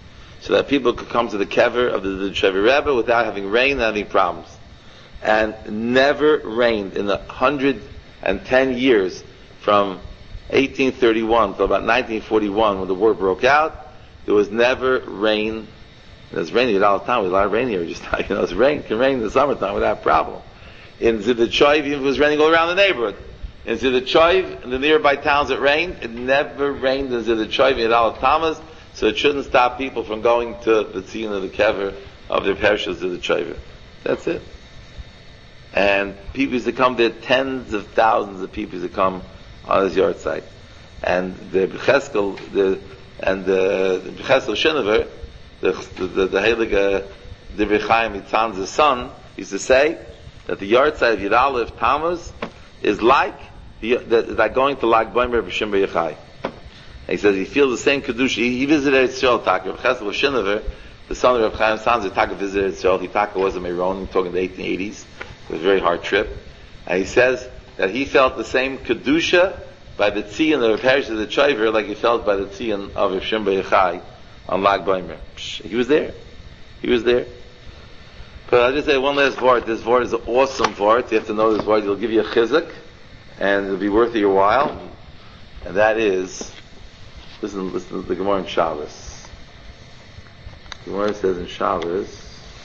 A: so that people could come to the kever of the Lubavitcher Rebbe without having rain and having problems. And never rained in the one hundred ten years from eighteen thirty-one to about nineteen forty-one, when the war broke out. There was never rain. It was raining all the time. There was a lot of rain here. Just you know, it's rain. It can rain in the summertime without a problem. In Zivichoiv, even if it was raining all around the neighborhood. In Zivichoiv, in the nearby towns, it rained. It never rained in Zivichoiv in Al Tamas, so it shouldn't stop people from going to the tziyun of the kever of their parashas Zivichoiv. That's it. And people used to come there, tens of thousands of people used to come on his yard site. And the Becheskel, the and the, the Becheskel Shinover, the the the Heilige Divrei Chaim Yitzhan's son, used to say that the yard site of Yud Aleph Tammuz is like the, the, like going to Lag Baimer B'Shem B'Yachai. He says he feels the same kedusha. He, he visited Israel. Taka Becheskel Shinover, the son of Reb Chaim Sanzer, Taka visited Israel. He Taka was a Meron. Talking the eighteen eighties. It was a very hard trip. And he says that he felt the same kedusha by the tzion of the parish of the Choiver like he felt by the tzion of Rav Shimba Yochai on Lag Baimer. He was there. He was there. But I'll just say one last word. This word is an awesome word. You have to know this word. It'll give you a chizuk, and it'll be worth your while. And that is, listen, listen to the Gemara in Shabbos. The Gemara says in Shabbos,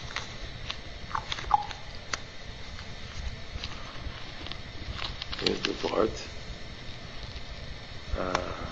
A: here's the part. Uh,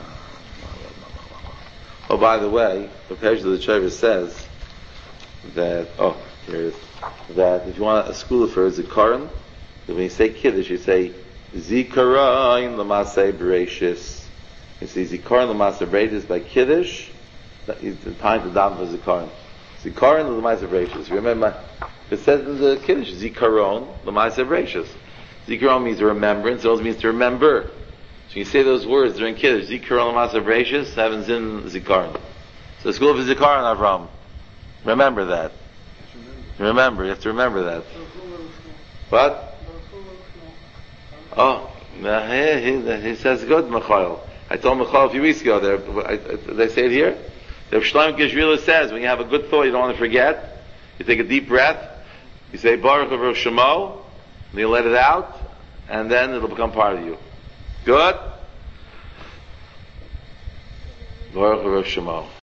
A: oh, by the way, the page of the Chover says that, oh, here it is, that if you want a school for Zikaron, when you say Kiddush, you say Zikaron L'Masei Bereshis. You say Zikaron L'Masei Bereshis by Kiddush, it's the time to daven for Zikaron. Zikaron L'Masei Bereshis. Remember, it says in the Kiddush, Zikaron L'Masei Bereshis. Zikaron means remembrance. It also means to remember. So you say those words during Kiddush. Zikaron l'maaseh bereishis, seven zin Zikaron. So the school of Zikaron, Avram. Remember that. Remember. You have to remember that. What? Oh, he, he, he says good, Michael. I told Michael a few weeks ago. There, I, I, they say it here. The Shlomo Geshvila says when you have a good thought, you don't want to forget. You take a deep breath. You say Baruch Hu Shemo. And you let it out, and then it'll become part of you. Good? Baruch Hu Shemo.